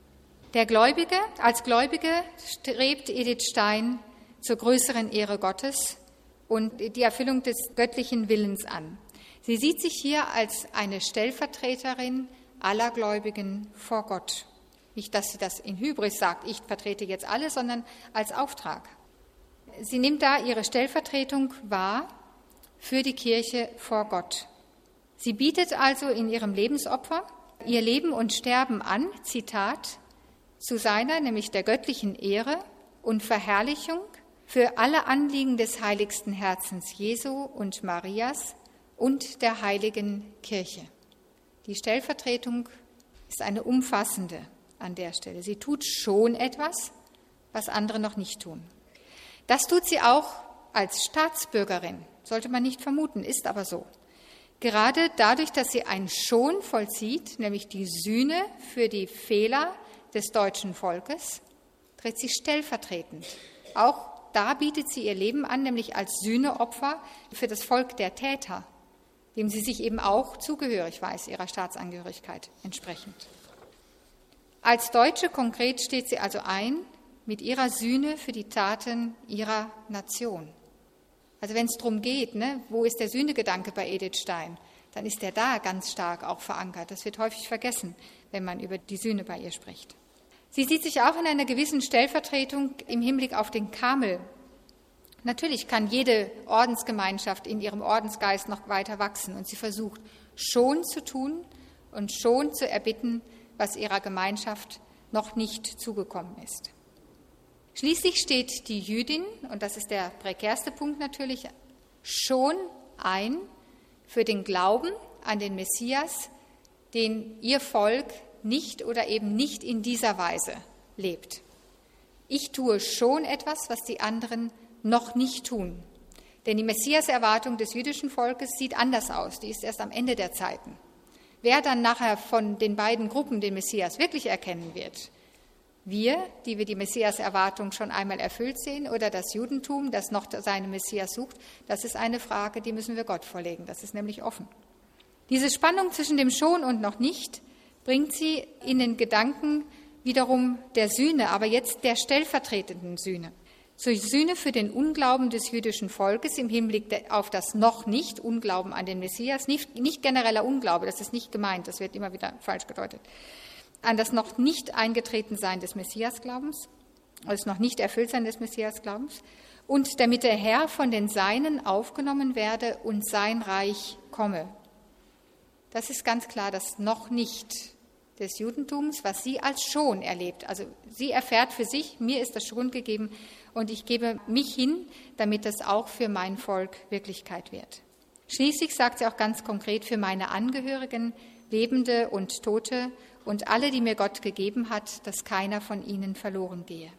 Als Gläubige strebt Edith Stein zur größeren Ehre Gottes und die Erfüllung des göttlichen Willens an. Sie sieht sich hier als eine Stellvertreterin aller Gläubigen vor Gott. Nicht, dass sie das in Hybris sagt, ich vertrete jetzt alle, sondern als Auftrag. Sie nimmt da ihre Stellvertretung wahr für die Kirche vor Gott. Sie bietet also in ihrem Lebensopfer ihr Leben und Sterben an, Zitat, zu seiner, nämlich der göttlichen Ehre und Verherrlichung für alle Anliegen des heiligsten Herzens Jesu und Marias und der heiligen Kirche. Die Stellvertretung ist eine umfassende an der Stelle. Sie tut schon etwas, was andere noch nicht tun. Das tut sie auch als Staatsbürgerin, sollte man nicht vermuten, ist aber so. Gerade dadurch, dass sie ein Schon vollzieht, nämlich die Sühne für die Fehler des deutschen Volkes, tritt sie stellvertretend. Auch da bietet sie ihr Leben an, nämlich als Sühneopfer für das Volk der Täter, dem sie sich eben auch zugehörig weiß, ihrer Staatsangehörigkeit entsprechend. Als Deutsche konkret steht sie also ein mit ihrer Sühne für die Taten ihrer Nation. Also wenn es darum geht, ne, wo ist der Sühnegedanke bei Edith Stein, dann ist er da ganz stark auch verankert. Das wird häufig vergessen, wenn man über die Sühne bei ihr spricht. Sie sieht sich auch in einer gewissen Stellvertretung im Hinblick auf den Karmel. Natürlich kann jede Ordensgemeinschaft in ihrem Ordensgeist noch weiter wachsen und sie versucht schon zu tun und schon zu erbitten, was ihrer Gemeinschaft noch nicht zugekommen ist. Schließlich steht die Jüdin, und das ist der prekärste Punkt natürlich, schon ein für den Glauben an den Messias, den ihr Volk nicht oder eben nicht in dieser Weise lebt. Ich tue schon etwas, was die anderen noch nicht tun. Denn die Messias-Erwartung des jüdischen Volkes sieht anders aus, die ist erst am Ende der Zeiten. Wer dann nachher von den beiden Gruppen den Messias wirklich erkennen wird, wir, die wir die Messias-Erwartung schon einmal erfüllt sehen, oder das Judentum, das noch seinen Messias sucht, das ist eine Frage, die müssen wir Gott vorlegen. Das ist nämlich offen. Diese Spannung zwischen dem Schon und noch nicht bringt sie in den Gedanken wiederum der Sühne, aber jetzt der stellvertretenden Sühne. Zur Sühne für den Unglauben des jüdischen Volkes im Hinblick auf das noch nicht, Unglauben an den Messias, nicht genereller Unglaube, das ist nicht gemeint, das wird immer wieder falsch gedeutet, an das noch nicht Eingetretensein des Messiasglaubens, das noch nicht Erfülltsein des Messiasglaubens, und damit der Herr von den Seinen aufgenommen werde und sein Reich komme. Das ist ganz klar das noch nicht des Judentums, was sie als Schon erlebt. Also sie erfährt für sich, mir ist das Schon gegeben und ich gebe mich hin, damit das auch für mein Volk Wirklichkeit wird. Schließlich sagt sie auch ganz konkret, für meine Angehörigen, Lebende und Tote und alle, die mir Gott gegeben hat, dass keiner von ihnen verloren gehe.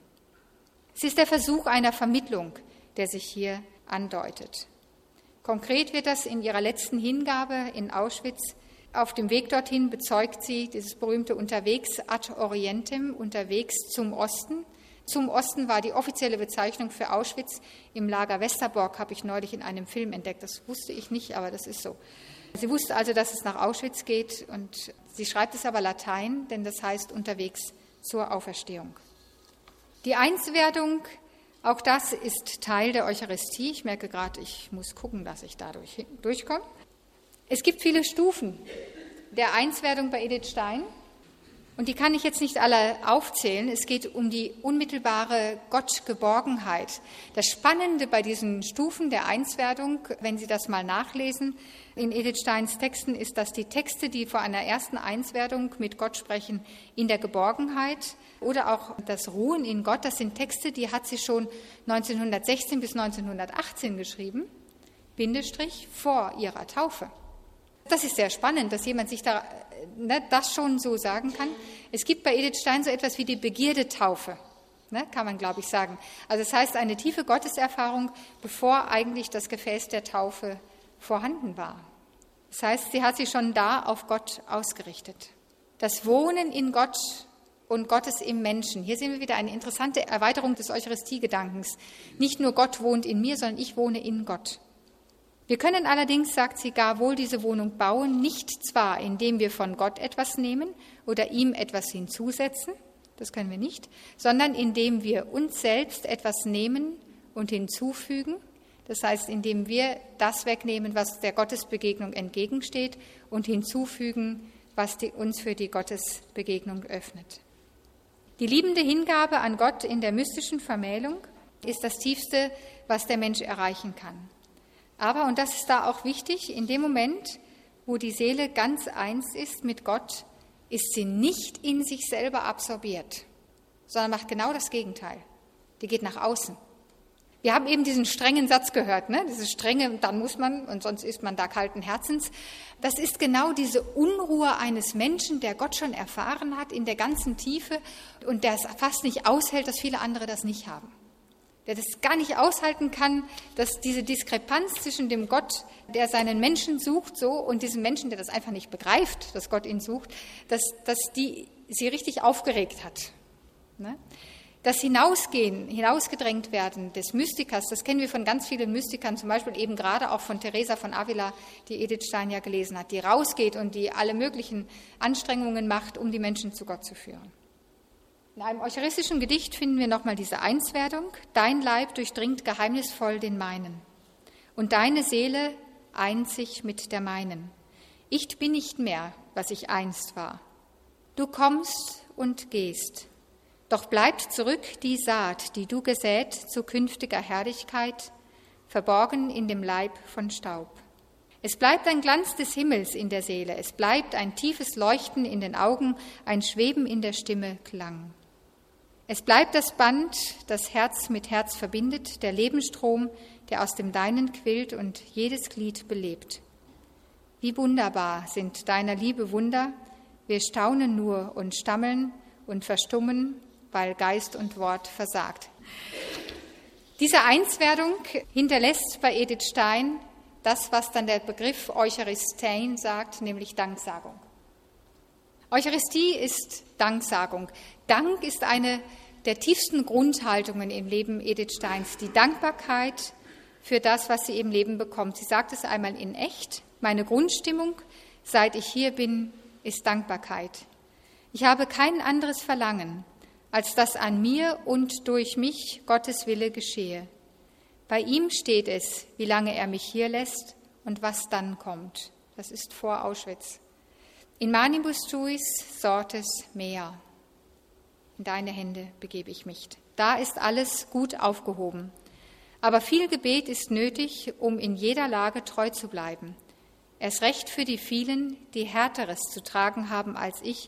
Es ist der Versuch einer Vermittlung, der sich hier andeutet. Konkret wird das in ihrer letzten Hingabe in Auschwitz. Auf dem Weg dorthin bezeugt sie dieses berühmte Unterwegs ad Orientem, unterwegs zum Osten. Zum Osten war die offizielle Bezeichnung für Auschwitz. Im Lager Westerbork habe ich neulich in einem Film entdeckt. Das wusste ich nicht, aber das ist so. Sie wusste also, dass es nach Auschwitz geht und sie schreibt es aber Latein, denn das heißt unterwegs zur Auferstehung. Die Einswerdung, auch das ist Teil der Eucharistie. Ich merke gerade, ich muss gucken, dass ich da durchkomme. Es gibt viele Stufen der Einswerdung bei Edith Stein und die kann ich jetzt nicht alle aufzählen. Es geht um die unmittelbare Gottgeborgenheit. Das Spannende bei diesen Stufen der Einswerdung, wenn Sie das mal nachlesen, in Edith Steins Texten ist, dass die Texte, die vor einer ersten Einswerdung mit Gott sprechen, in der Geborgenheit oder auch das Ruhen in Gott, das sind Texte, die hat sie schon 1916 bis 1918 geschrieben, Bindestrich, vor ihrer Taufe. Das ist sehr spannend, dass jemand sich das schon so sagen kann. Es gibt bei Edith Stein so etwas wie die Begierdetaufe, kann man, glaube ich, sagen. Also das heißt, eine tiefe Gotteserfahrung, bevor eigentlich das Gefäß der Taufe vorhanden war. Das heißt, sie hat sich schon da auf Gott ausgerichtet. Das Wohnen in Gott und Gottes im Menschen. Hier sehen wir wieder eine interessante Erweiterung des Eucharistiegedankens. Nicht nur Gott wohnt in mir, sondern ich wohne in Gott. Wir können allerdings, sagt sie, gar wohl diese Wohnung bauen, nicht zwar, indem wir von Gott etwas nehmen oder ihm etwas hinzusetzen, das können wir nicht, sondern indem wir uns selbst etwas nehmen und hinzufügen, das heißt, indem wir das wegnehmen, was der Gottesbegegnung entgegensteht und hinzufügen, was uns für die Gottesbegegnung öffnet. Die liebende Hingabe an Gott in der mystischen Vermählung ist das Tiefste, was der Mensch erreichen kann. Aber, und das ist da auch wichtig, in dem Moment, wo die Seele ganz eins ist mit Gott, ist sie nicht in sich selber absorbiert, sondern macht genau das Gegenteil. Die geht nach außen. Wir haben eben diesen strengen Satz gehört, dieses strenge, dann muss man, und sonst ist man da kalten Herzens. Das ist genau diese Unruhe eines Menschen, der Gott schon erfahren hat in der ganzen Tiefe und der es fast nicht aushält, dass viele andere das nicht haben. Der das gar nicht aushalten kann, dass diese Diskrepanz zwischen dem Gott, der seinen Menschen sucht, so, und diesem Menschen, der das einfach nicht begreift, dass Gott ihn sucht, dass die sie richtig aufgeregt hat. Das Hinausgehen, hinausgedrängt werden des Mystikers, das kennen wir von ganz vielen Mystikern, zum Beispiel eben gerade auch von Teresa von Avila, die Edith Stein ja gelesen hat, die rausgeht und die alle möglichen Anstrengungen macht, um die Menschen zu Gott zu führen. In einem eucharistischen Gedicht finden wir nochmal diese Einswerdung. Dein Leib durchdringt geheimnisvoll den meinen und deine Seele eint sich mit der meinen. Ich bin nicht mehr, was ich einst war. Du kommst und gehst. Doch bleibt zurück die Saat, die du gesät zu künftiger Herrlichkeit, verborgen in dem Leib von Staub. Es bleibt ein Glanz des Himmels in der Seele, es bleibt ein tiefes Leuchten in den Augen, ein Schweben in der Stimme Klang. Es bleibt das Band, das Herz mit Herz verbindet, der Lebensstrom, der aus dem Deinen quillt und jedes Glied belebt. Wie wunderbar sind deiner Liebe Wunder, wir staunen nur und stammeln und verstummen, weil Geist und Wort versagt. Diese Einswerdung hinterlässt bei Edith Stein das, was dann der Begriff Eucharistein sagt, nämlich Danksagung. Eucharistie ist Danksagung. Dank ist eine der tiefsten Grundhaltungen im Leben Edith Steins, die Dankbarkeit für das, was sie im Leben bekommt. Sie sagt es einmal in echt, meine Grundstimmung, seit ich hier bin, ist Dankbarkeit. Ich habe kein anderes Verlangen, als dass an mir und durch mich Gottes Wille geschehe. Bei ihm steht es, wie lange er mich hier lässt und was dann kommt. Das ist vor Auschwitz. In manibus tuis sortes mea. In deine Hände begebe ich mich. Da ist alles gut aufgehoben. Aber viel Gebet ist nötig, um in jeder Lage treu zu bleiben. Erst recht für die vielen, die Härteres zu tragen haben als ich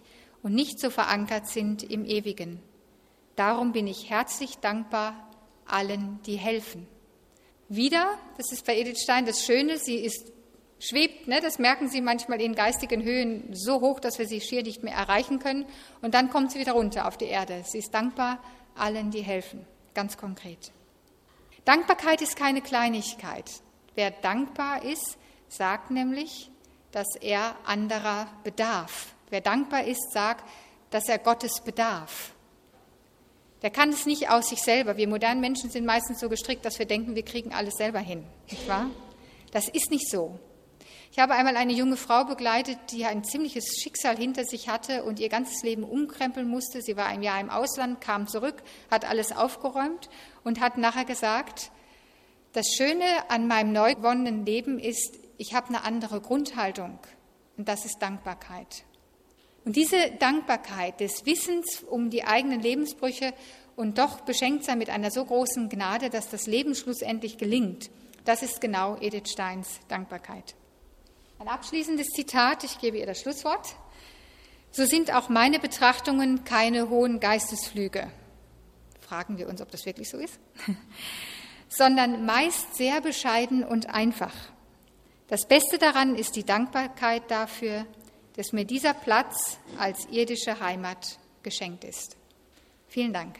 und nicht so verankert sind im Ewigen. Darum bin ich herzlich dankbar allen, die helfen. Wieder, das ist bei Edith Stein das Schöne, sie schwebt, das merken Sie manchmal in geistigen Höhen so hoch, dass wir sie schier nicht mehr erreichen können. Und dann kommt sie wieder runter auf die Erde. Sie ist dankbar allen, die helfen, ganz konkret. Dankbarkeit ist keine Kleinigkeit. Wer dankbar ist, sagt nämlich, dass er anderer bedarf. Wer dankbar ist, sagt, dass er Gottes bedarf. Der kann es nicht aus sich selber. Wir modernen Menschen sind meistens so gestrickt, dass wir denken, wir kriegen alles selber hin, nicht wahr? Das ist nicht so. Ich habe einmal eine junge Frau begleitet, die ein ziemliches Schicksal hinter sich hatte und ihr ganzes Leben umkrempeln musste. Sie war ein Jahr im Ausland, kam zurück, hat alles aufgeräumt und hat nachher gesagt, das Schöne an meinem neu gewonnenen Leben ist, ich habe eine andere Grundhaltung und das ist Dankbarkeit. Und diese Dankbarkeit des Wissens um die eigenen Lebensbrüche und doch beschenkt sein mit einer so großen Gnade, dass das Leben schlussendlich gelingt, das ist genau Edith Steins Dankbarkeit. Ein abschließendes Zitat, ich gebe ihr das Schlusswort. So sind auch meine Betrachtungen keine hohen Geistesflüge. Fragen wir uns, ob das wirklich so ist. Sondern meist sehr bescheiden und einfach. Das Beste daran ist die Dankbarkeit dafür, dass mir dieser Platz als irdische Heimat geschenkt ist. Vielen Dank.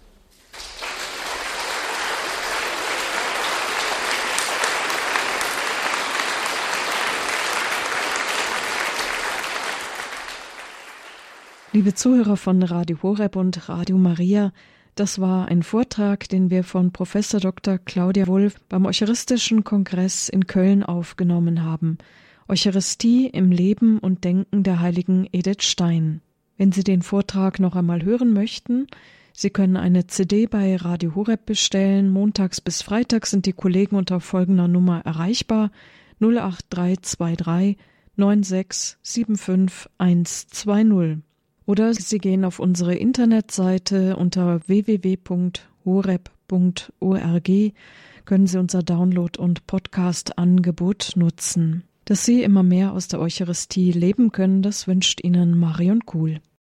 Liebe Zuhörer von Radio Horeb und Radio Maria, das war ein Vortrag, den wir von Professor Dr. Claudia Wulff beim Eucharistischen Kongress in Köln aufgenommen haben. Eucharistie im Leben und Denken der heiligen Edith Stein. Wenn Sie den Vortrag noch einmal hören möchten, Sie können eine CD bei Radio Horeb bestellen. Montags bis freitags sind die Kollegen unter folgender Nummer erreichbar: 08323 96 75 120. Oder Sie gehen auf unsere Internetseite unter www.horeb.org, können Sie unser Download- und Podcast-Angebot nutzen. Dass Sie immer mehr aus der Eucharistie leben können, das wünscht Ihnen Marion Kuhl.